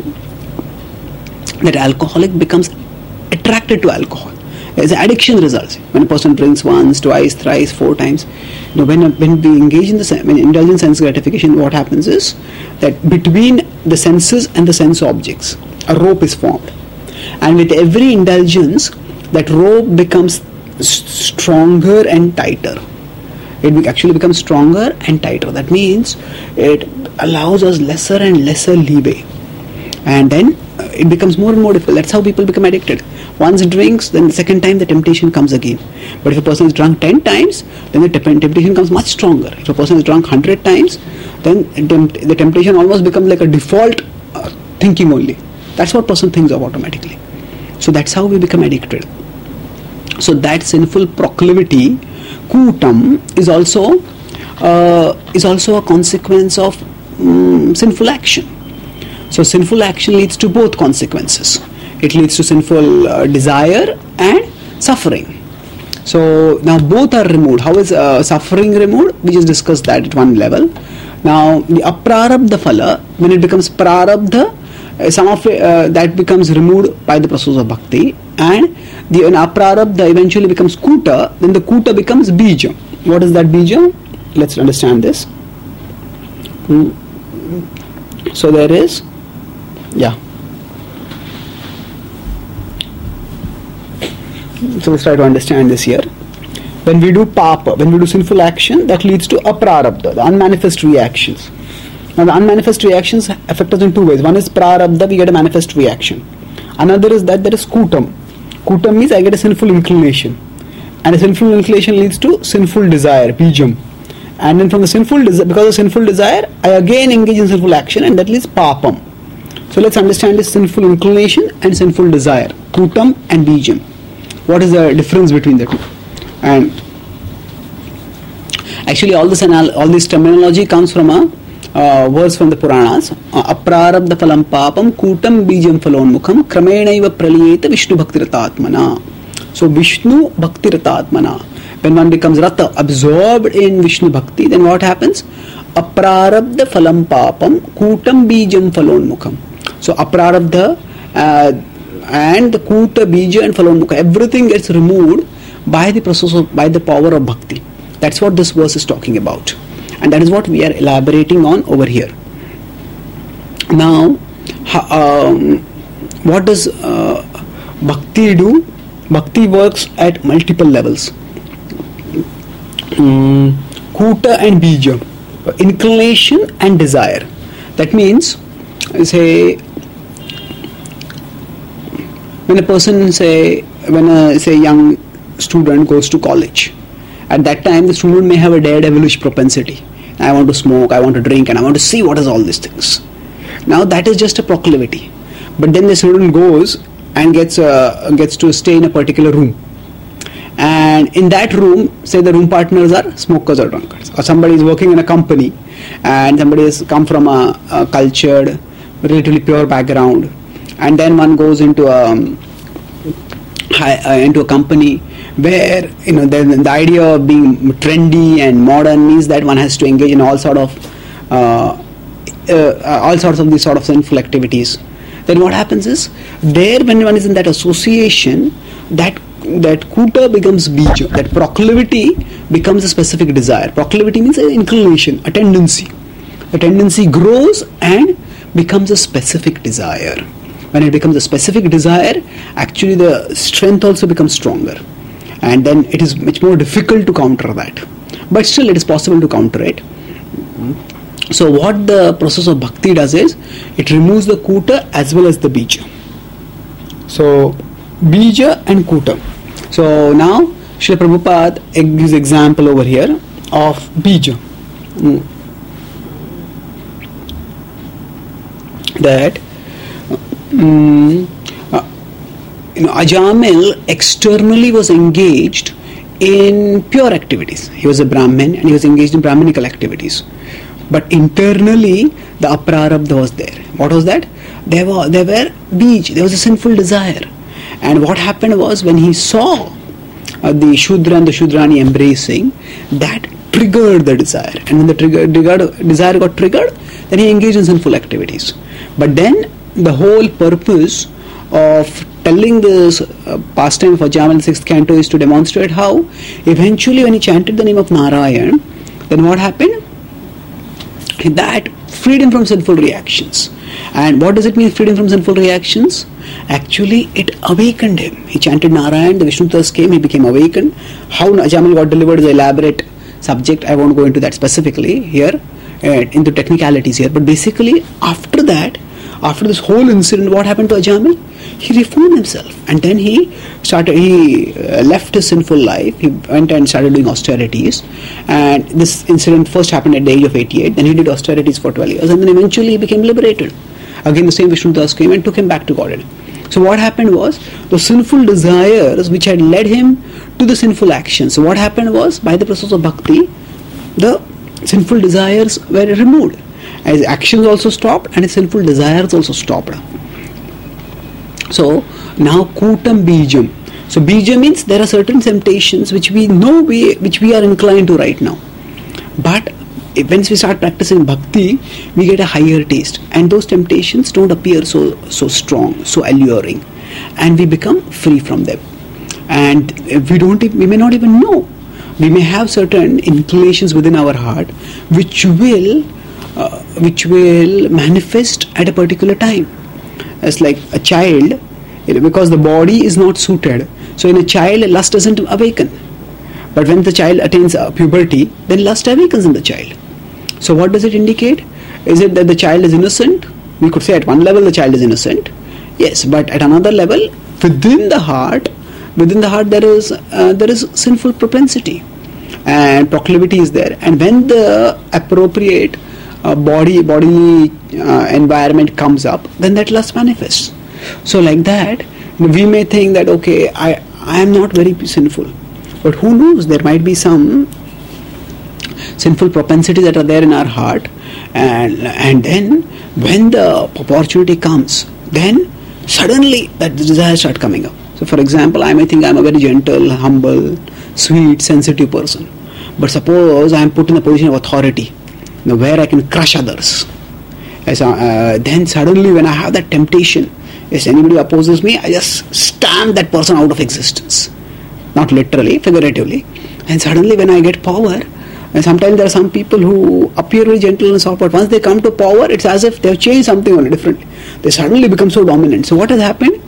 that alcoholic becomes attracted to alcohol. As addiction results, when a person drinks once, twice, thrice, four times, you know, when when we engage in the when indulge in sense gratification, what happens is that between the senses and the sense objects, a rope is formed, and with every indulgence, that rope becomes stronger and tighter. It actually becomes stronger and tighter. That means it allows us lesser and lesser leeway, and then it becomes more and more difficult. That's how people become addicted. Once drinks, then the second time the temptation comes again. But if a person is drunk ten times, then the temptation comes much stronger. If a person is drunk one hundred times, then the temptation almost becomes like a default uh, thinking only. That's what person thinks of automatically. So that's how we become addicted. So that sinful proclivity, kutam, is also uh, is also a consequence of um, sinful action. So sinful action leads to both consequences. It leads to sinful uh, desire and suffering. So now both are removed. How is uh, suffering removed? We just discussed that at one level. Now the aprarabdha phala, when it becomes prarabdha, uh, some of it, uh, that becomes removed by the process of bhakti, and the when aprarabdha eventually becomes kuta, then the kuta becomes bija. What is that bija? Let's understand this. Hmm. So there is, yeah. So let's try to understand this here. When we do papa, when we do sinful action, that leads to aprarabdha, the unmanifest reactions. Now the unmanifest reactions affect us in two ways. One is prarabdha, we get a manifest reaction. Another is that there is kutam. Kutam means I get a sinful inclination. And a sinful inclination leads to sinful desire, bijam. And then from the sinful desire, because of sinful desire, I again engage in sinful action, and that leads papam. So let's understand this sinful inclination and sinful desire, kutam and bijam. What is the difference between the two? And actually all this anal- all this terminology comes from a uh, verse from the Puranas. Aprarabdha phalam papam kutam bijam phalonmukham kramenaiva praliyeta Vishnu bhaktiratatmana. So Vishnu bhaktiratatmana. When one becomes rata, absorbed in Vishnu bhakti, then what happens? Aprarabdha phalam papam kutam bijam phalonmukham. So aprarabdha uh, and the kuta, bija and phalonmukha, everything gets removed by the process of, by the power of bhakti. That's what this verse is talking about, and that is what we are elaborating on over here. Now, um, what does uh, Bhakti do? Bhakti works at multiple levels. Um, Kuta and Bija, inclination and desire. That means, say, when a person, say, when a say young student goes to college, at that time the student may have a daredevilish propensity. I want to smoke, I want to drink, and I want to see what is all these things. Now that is just a proclivity. But then the student goes and gets uh, gets to stay in a particular room. And in that room, say the room partners are smokers or drunkards. Or somebody is working in a company and somebody has come from a, a cultured, relatively pure background. And then one goes into a, high, uh, into a company where, you know, the, the idea of being trendy and modern means that one has to engage in all sort of uh, uh, all sorts of these sort of sinful activities. Then what happens is, there when one is in that association, that that kuta becomes bija, that proclivity becomes a specific desire. Proclivity means an inclination, a tendency. A tendency grows and becomes a specific desire. When it becomes a specific desire, actually the strength also becomes stronger. And then it is much more difficult to counter that. But still it is possible to counter it. So what the process of bhakti does is, it removes the kuta as well as the bija. So bija and kuta. So now Srila Prabhupada gives example over here of bija. Mm. That um, uh, you know, Ajamil externally was engaged in pure activities. He was a Brahmin and he was engaged in Brahminical activities. But internally, the aprarabdha was there. What was that? There were, there were bij, there was a sinful desire. And what happened was, when he saw uh, the Shudra and the Shudrani embracing, that triggered the desire. And when the trigger, triggered, desire got triggered, then he engaged in sinful activities. But then, the whole purpose of telling this uh, pastime of Ajamil in the sixth canto is to demonstrate how, eventually when he chanted the name of Narayan, then what happened? That freed him from sinful reactions. And what does it mean, freedom from sinful reactions? Actually, it awakened him. He chanted Narayan, the Vishnu Dusas came, he became awakened. How Ajamil got delivered is an elaborate subject. I won't go into that specifically here, uh, into technicalities here. But basically, after that, after this whole incident, what happened to Ajamil? He reformed himself, and then he started. He uh, left his sinful life. He went and started doing austerities. And this incident first happened at the age of eighty-eight. Then he did austerities for twelve years, and then eventually he became liberated. Again, the same Vishnu Das came and took him back to Godhead. So what happened was, the sinful desires which had led him to the sinful actions. So what happened was, by the process of bhakti, the sinful desires were removed. His actions also stopped, and his sinful desires also stopped. So now kutam bijam. So bija means there are certain temptations which we know we which we are inclined to right now. But once we start practicing bhakti, we get a higher taste, and those temptations don't appear so so strong, so alluring, and we become free from them. And we don't we may not even know. We may have certain inclinations within our heart which will uh, which will manifest at a particular time. It's like a child, you know, because the body is not suited. So in a child, lust doesn't awaken. But when the child attains uh, puberty, then lust awakens in the child. So what does it indicate? Is it that the child is innocent? We could say at one level the child is innocent. Yes, but at another level, within the heart, within the heart there is uh, there is sinful propensity, and proclivity is there. And when the appropriate uh, body bodily uh, environment comes up, then that lust manifests. So like that, we may think that, okay, I, I am not very sinful. But who knows, there might be some sinful propensities that are there in our heart, and and then when the opportunity comes, then suddenly that desire start coming up. So for example, I may think I am a very gentle, humble, sweet, sensitive person. But suppose I am put in a position of authority, you know, where I can crush others. As, uh, then suddenly when I have that temptation, if anybody opposes me, I just stamp that person out of existence. Not literally, figuratively. And suddenly when I get power, and sometimes there are some people who appear very gentle and soft, but once they come to power, it's as if they've changed something on it differently. They suddenly become so dominant. So what has happened?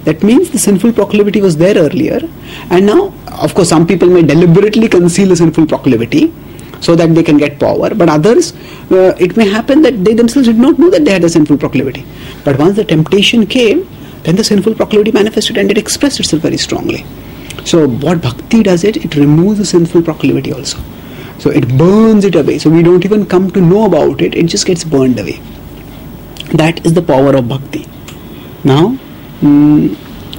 That means the sinful proclivity was there earlier, and now, of course, some people may deliberately conceal the sinful proclivity so that they can get power, but others, uh, it may happen that they themselves did not know that they had a sinful proclivity. But once the temptation came, then the sinful proclivity manifested and it expressed itself very strongly. So what bhakti does it, it removes the sinful proclivity also. So it burns it away. So we don't even come to know about it, it just gets burned away. That is the power of bhakti. Now, mm,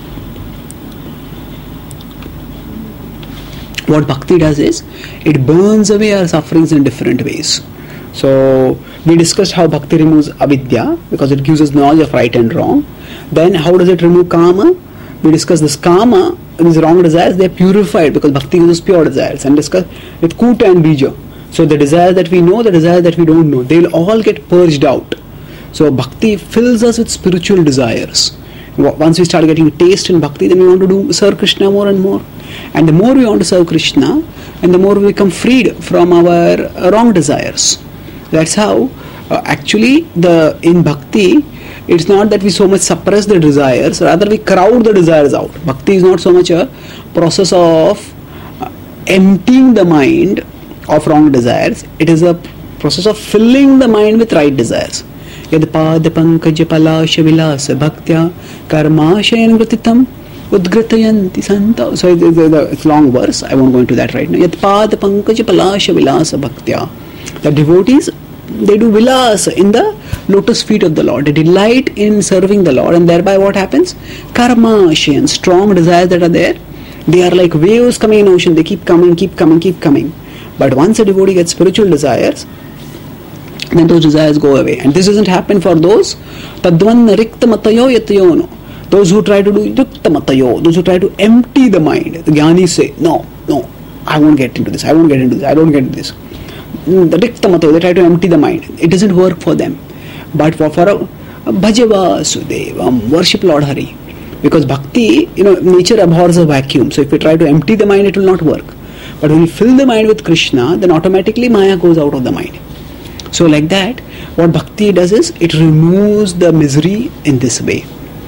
what bhakti does is, it burns away our sufferings in different ways. So, we discussed how bhakti removes avidya, because it gives us knowledge of right and wrong. Then, how does it remove kama? We discussed this kama, these wrong desires, they are purified, because bhakti gives us pure desires. And discussed with kuta and bija. So, the desires that we know, the desires that we don't know, they will all get purged out. So, bhakti fills us with spiritual desires. Once we start getting taste in bhakti, then we want to do serve Krishna more and more. And the more we want to serve Krishna, and the more we become freed from our uh, wrong desires. That's how uh, actually the in bhakti, it's not that we so much suppress the desires, rather we crowd the desires out. Bhakti is not so much a process of uh, emptying the mind of wrong desires. It is a process of filling the mind with right desires. Yad pad pankaj palasha vilasa bhaktya karmashayan gratitam udgratayanti santa. So it's a long verse, I won't go into that right now. Yad pad pankaj palasha vilasa bhaktya. The devotees, they do vilasa in the lotus feet of the Lord. They delight in serving the Lord, and thereby what happens? Karmashayan, strong desires that are there, they are like waves coming in ocean. They keep coming, keep coming, keep coming. But once a devotee gets spiritual desires, then those desires go away. And this doesn't happen for those tadvan rikta matayo yatayono, those who try to do rikta matayo, those who try to empty the mind. The jnanis say, no, no, I won't get into this, I won't get into this, I don't get into this. The rikta matayo, they try to empty the mind. It doesn't work for them. But for, for a, a bhajava sudevam, worship Lord Hari. Because bhakti, you know, nature abhors a vacuum. So if we try to empty the mind, it will not work. But when we fill the mind with Krishna, then automatically Maya goes out of the mind. So like that, what bhakti does is, it removes the misery in this way.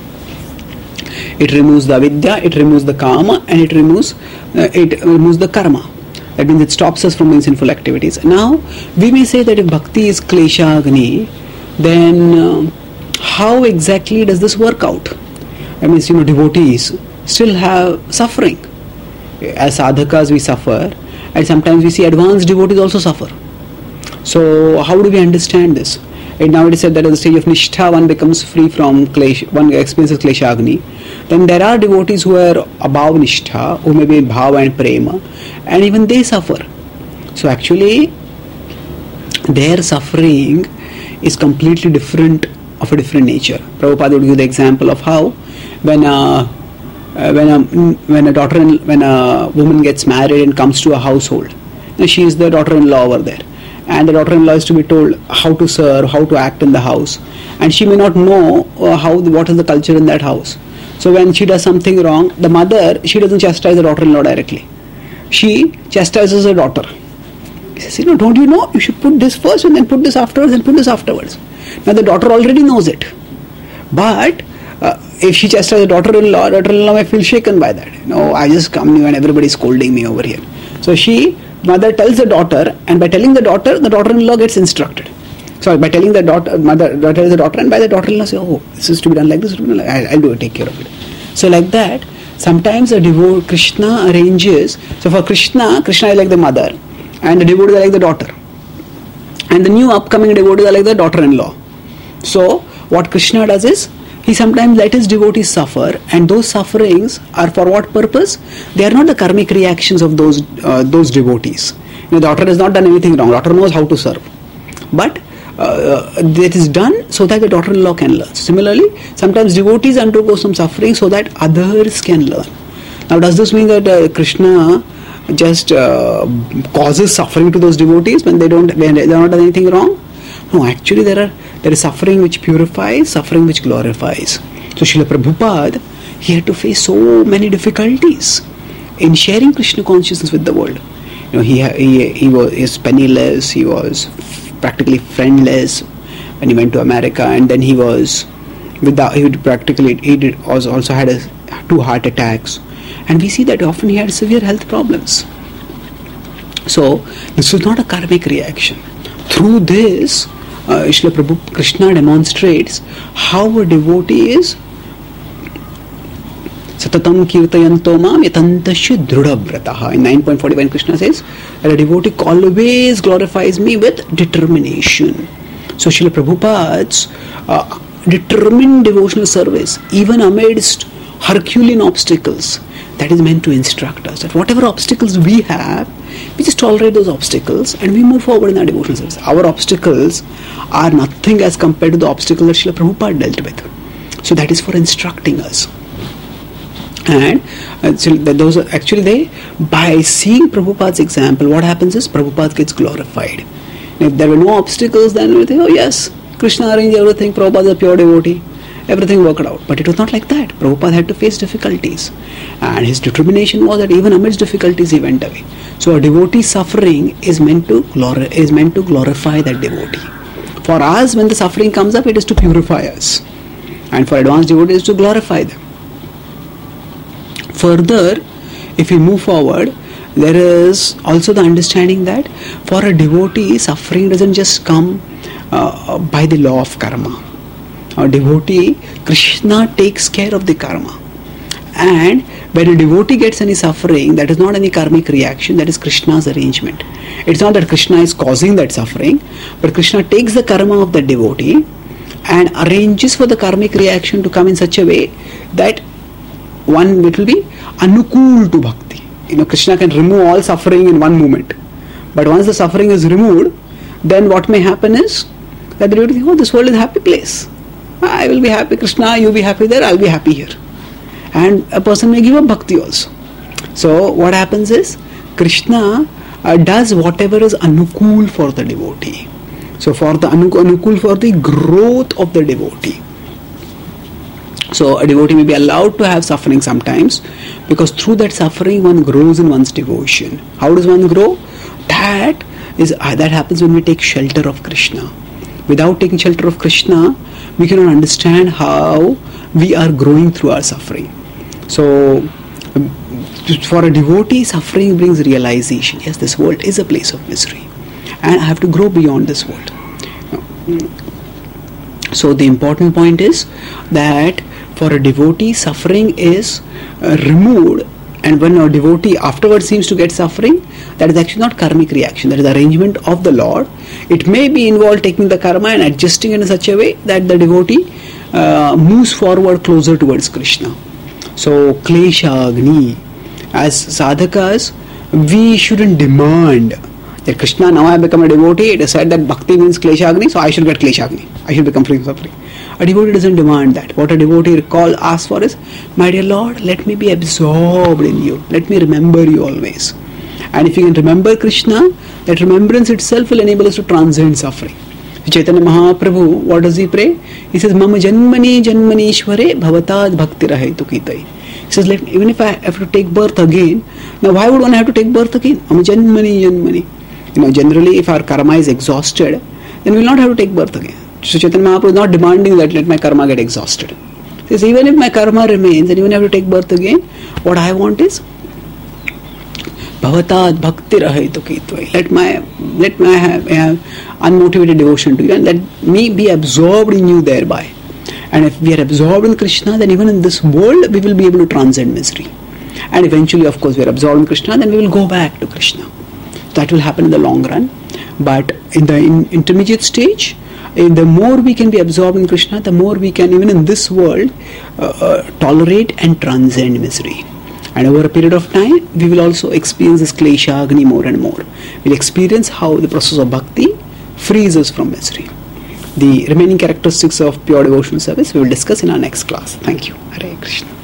It removes the avidya, it removes the kama, and it removes uh, it removes the karma. That means it stops us from doing sinful activities. Now, we may say that if bhakti is kleshagni, then uh, how exactly does this work out? I mean, you know, devotees still have suffering. As sadhakas we suffer, and sometimes we see advanced devotees also suffer. So how do we understand this? And now it is said that at the stage of nishtha one becomes free from klesh, one experiences kleshagni. Then there are devotees who are above nishtha, who may be in bhava and prema, and even they suffer. So actually, their suffering is completely different, of a different nature. Prabhupada would give the example of how when a uh, when a when a daughter when a woman gets married and comes to a household, she is the daughter-in-law over there. And the daughter-in-law is to be told how to serve, how to act in the house, and she may not know uh, how what is the culture in that house. So when she does something wrong, the mother, she doesn't chastise the daughter-in-law directly. She chastises her daughter. She says, you know, don't you know? You should put this first and then put this afterwards and put this afterwards. Now the daughter already knows it, but uh, if she chastises the daughter-in-law, daughter-in-law may feel shaken by that. You know, I just come new and everybody is scolding me over here. So she. Mother tells the daughter, and by telling the daughter, the daughter-in-law gets instructed. So by telling the daughter, mother, daughter tells the daughter, and by the daughter-in-law say, oh, this is to be done like this, to be done like, I'll, I'll do it, take care of it. So like that, sometimes a devotee, Krishna arranges, so for Krishna, Krishna is like the mother, and the devotees are like the daughter. And the new upcoming devotees are like the daughter-in-law. So what Krishna does is, he sometimes let his devotees suffer, and those sufferings are for what purpose? They are not the karmic reactions of those uh, those devotees. You know, the daughter has not done anything wrong. The daughter knows how to serve, but uh, it is done so that the daughter-in-law can learn. Similarly, sometimes devotees undergo some suffering so that others can learn. Now, does this mean that uh, Krishna just uh, causes suffering to those devotees when they don't when they have not done anything wrong? No, actually there are there is suffering which purifies, suffering which glorifies. So Srila Prabhupada, he had to face so many difficulties in sharing Krishna consciousness with the world. You know, he he he was, he was penniless, he was practically friendless when he went to America, and then he was Without, he would practically, he did also, also had a, two heart attacks, and we see that often he had severe health problems. So this was not a karmic reaction. Through this, uh, Srila Prabhu Krishna demonstrates how a devotee is Satatam kirtayanto mam yatantasya drudhavrataha. In nine point forty-one, Krishna says that a devotee always glorifies me with determination. So Srila Prabhupada's uh, determined devotional service, even amidst Herculean obstacles, that is meant to instruct us that whatever obstacles we have, we just tolerate those obstacles and we move forward in our devotional service. Our obstacles are nothing as compared to the obstacle that Srila Prabhupada dealt with. So that is for instructing us. And uh, so those are actually they, by seeing Prabhupada's example, what happens is Prabhupada gets glorified. And if there were no obstacles, then we think, oh yes, Krishna arranged everything, Prabhupada is a pure devotee, everything worked out. But it was not like that. Prabhupada had to face difficulties, and his determination was that even amidst difficulties he went away. So a devotee's suffering is meant to glori- is meant to glorify that devotee. For us, when the suffering comes up, it is to purify us, and for advanced devotees, it is to glorify them. Further, if we move forward, there is also the understanding that for a devotee, suffering doesn't just come uh, by the law of karma. A devotee, Krishna takes care of the karma. And when a devotee gets any suffering, that is not any karmic reaction, that is Krishna's arrangement. It's not that Krishna is causing that suffering, but Krishna takes the karma of the devotee and arranges for the karmic reaction to come in such a way that one, it will be anukul to bhakti. You know, Krishna can remove all suffering in one moment. But once the suffering is removed, then what may happen is that the devotee thinks, oh, this world is a happy place. I will be happy, Krishna, you be happy there, I'll be happy here. And a person may give up bhakti also. So what happens is, Krishna uh, does whatever is anukul for the devotee. So for the anukul for the growth of the devotee. So a devotee may be allowed to have suffering sometimes, because through that suffering one grows in one's devotion. How does one grow? That is uh, that happens when we take shelter of Krishna. Without taking shelter of Krishna, we cannot understand how we are growing through our suffering. So for a devotee, suffering brings realization. Yes, this world is a place of misery, and I have to grow beyond this world. So the important point is that for a devotee, suffering is uh, removed, and when a devotee afterwards seems to get suffering, that is actually not karmic reaction, that is arrangement of the Lord. It may be involved taking the karma and adjusting it in such a way that the devotee uh, moves forward closer towards Krishna. So Klesha Agni, as sadhakas, we shouldn't demand that Krishna, now I have become a devotee, it is said that bhakti means Klesha Agni, so I should get Klesha Agni, I should become free from suffering. A devotee doesn't demand that. What a devotee call asks for is, my dear Lord, let me be absorbed in you. Let me remember you always. And if you can remember Krishna, that remembrance itself will enable us to transcend suffering. Chaitanya Mahaprabhu, what does he pray? He says, Mama janmani janmanishware bhavatad bhakti rahetu kitai. He says, let, even if I have to take birth again, now why would one have to take birth again? Mama janmani janmani. You know, generally if our karma is exhausted, then we will not have to take birth again. So Chaitanya Mahaprabhu is not demanding that let my karma get exhausted. He says, even if my karma remains and even have to take birth again, what I want is Bhavatad bhakti rahetu kitvai. Let my let my have, have unmotivated devotion to you, and let me be absorbed in you thereby. And if we are absorbed in Krishna, then even in this world we will be able to transcend misery. And eventually, of course, we are absorbed in Krishna, then we will go back to Krishna. That will happen in the long run. But in the in intermediate stage, the more we can be absorbed in Krishna, the more we can, even in this world, uh, uh, tolerate and transcend misery. And over a period of time, we will also experience this Klesha Agni more and more. We'll experience how the process of bhakti frees us from misery. The remaining characteristics of pure devotional service we will discuss in our next class. Thank you. Hare Krishna.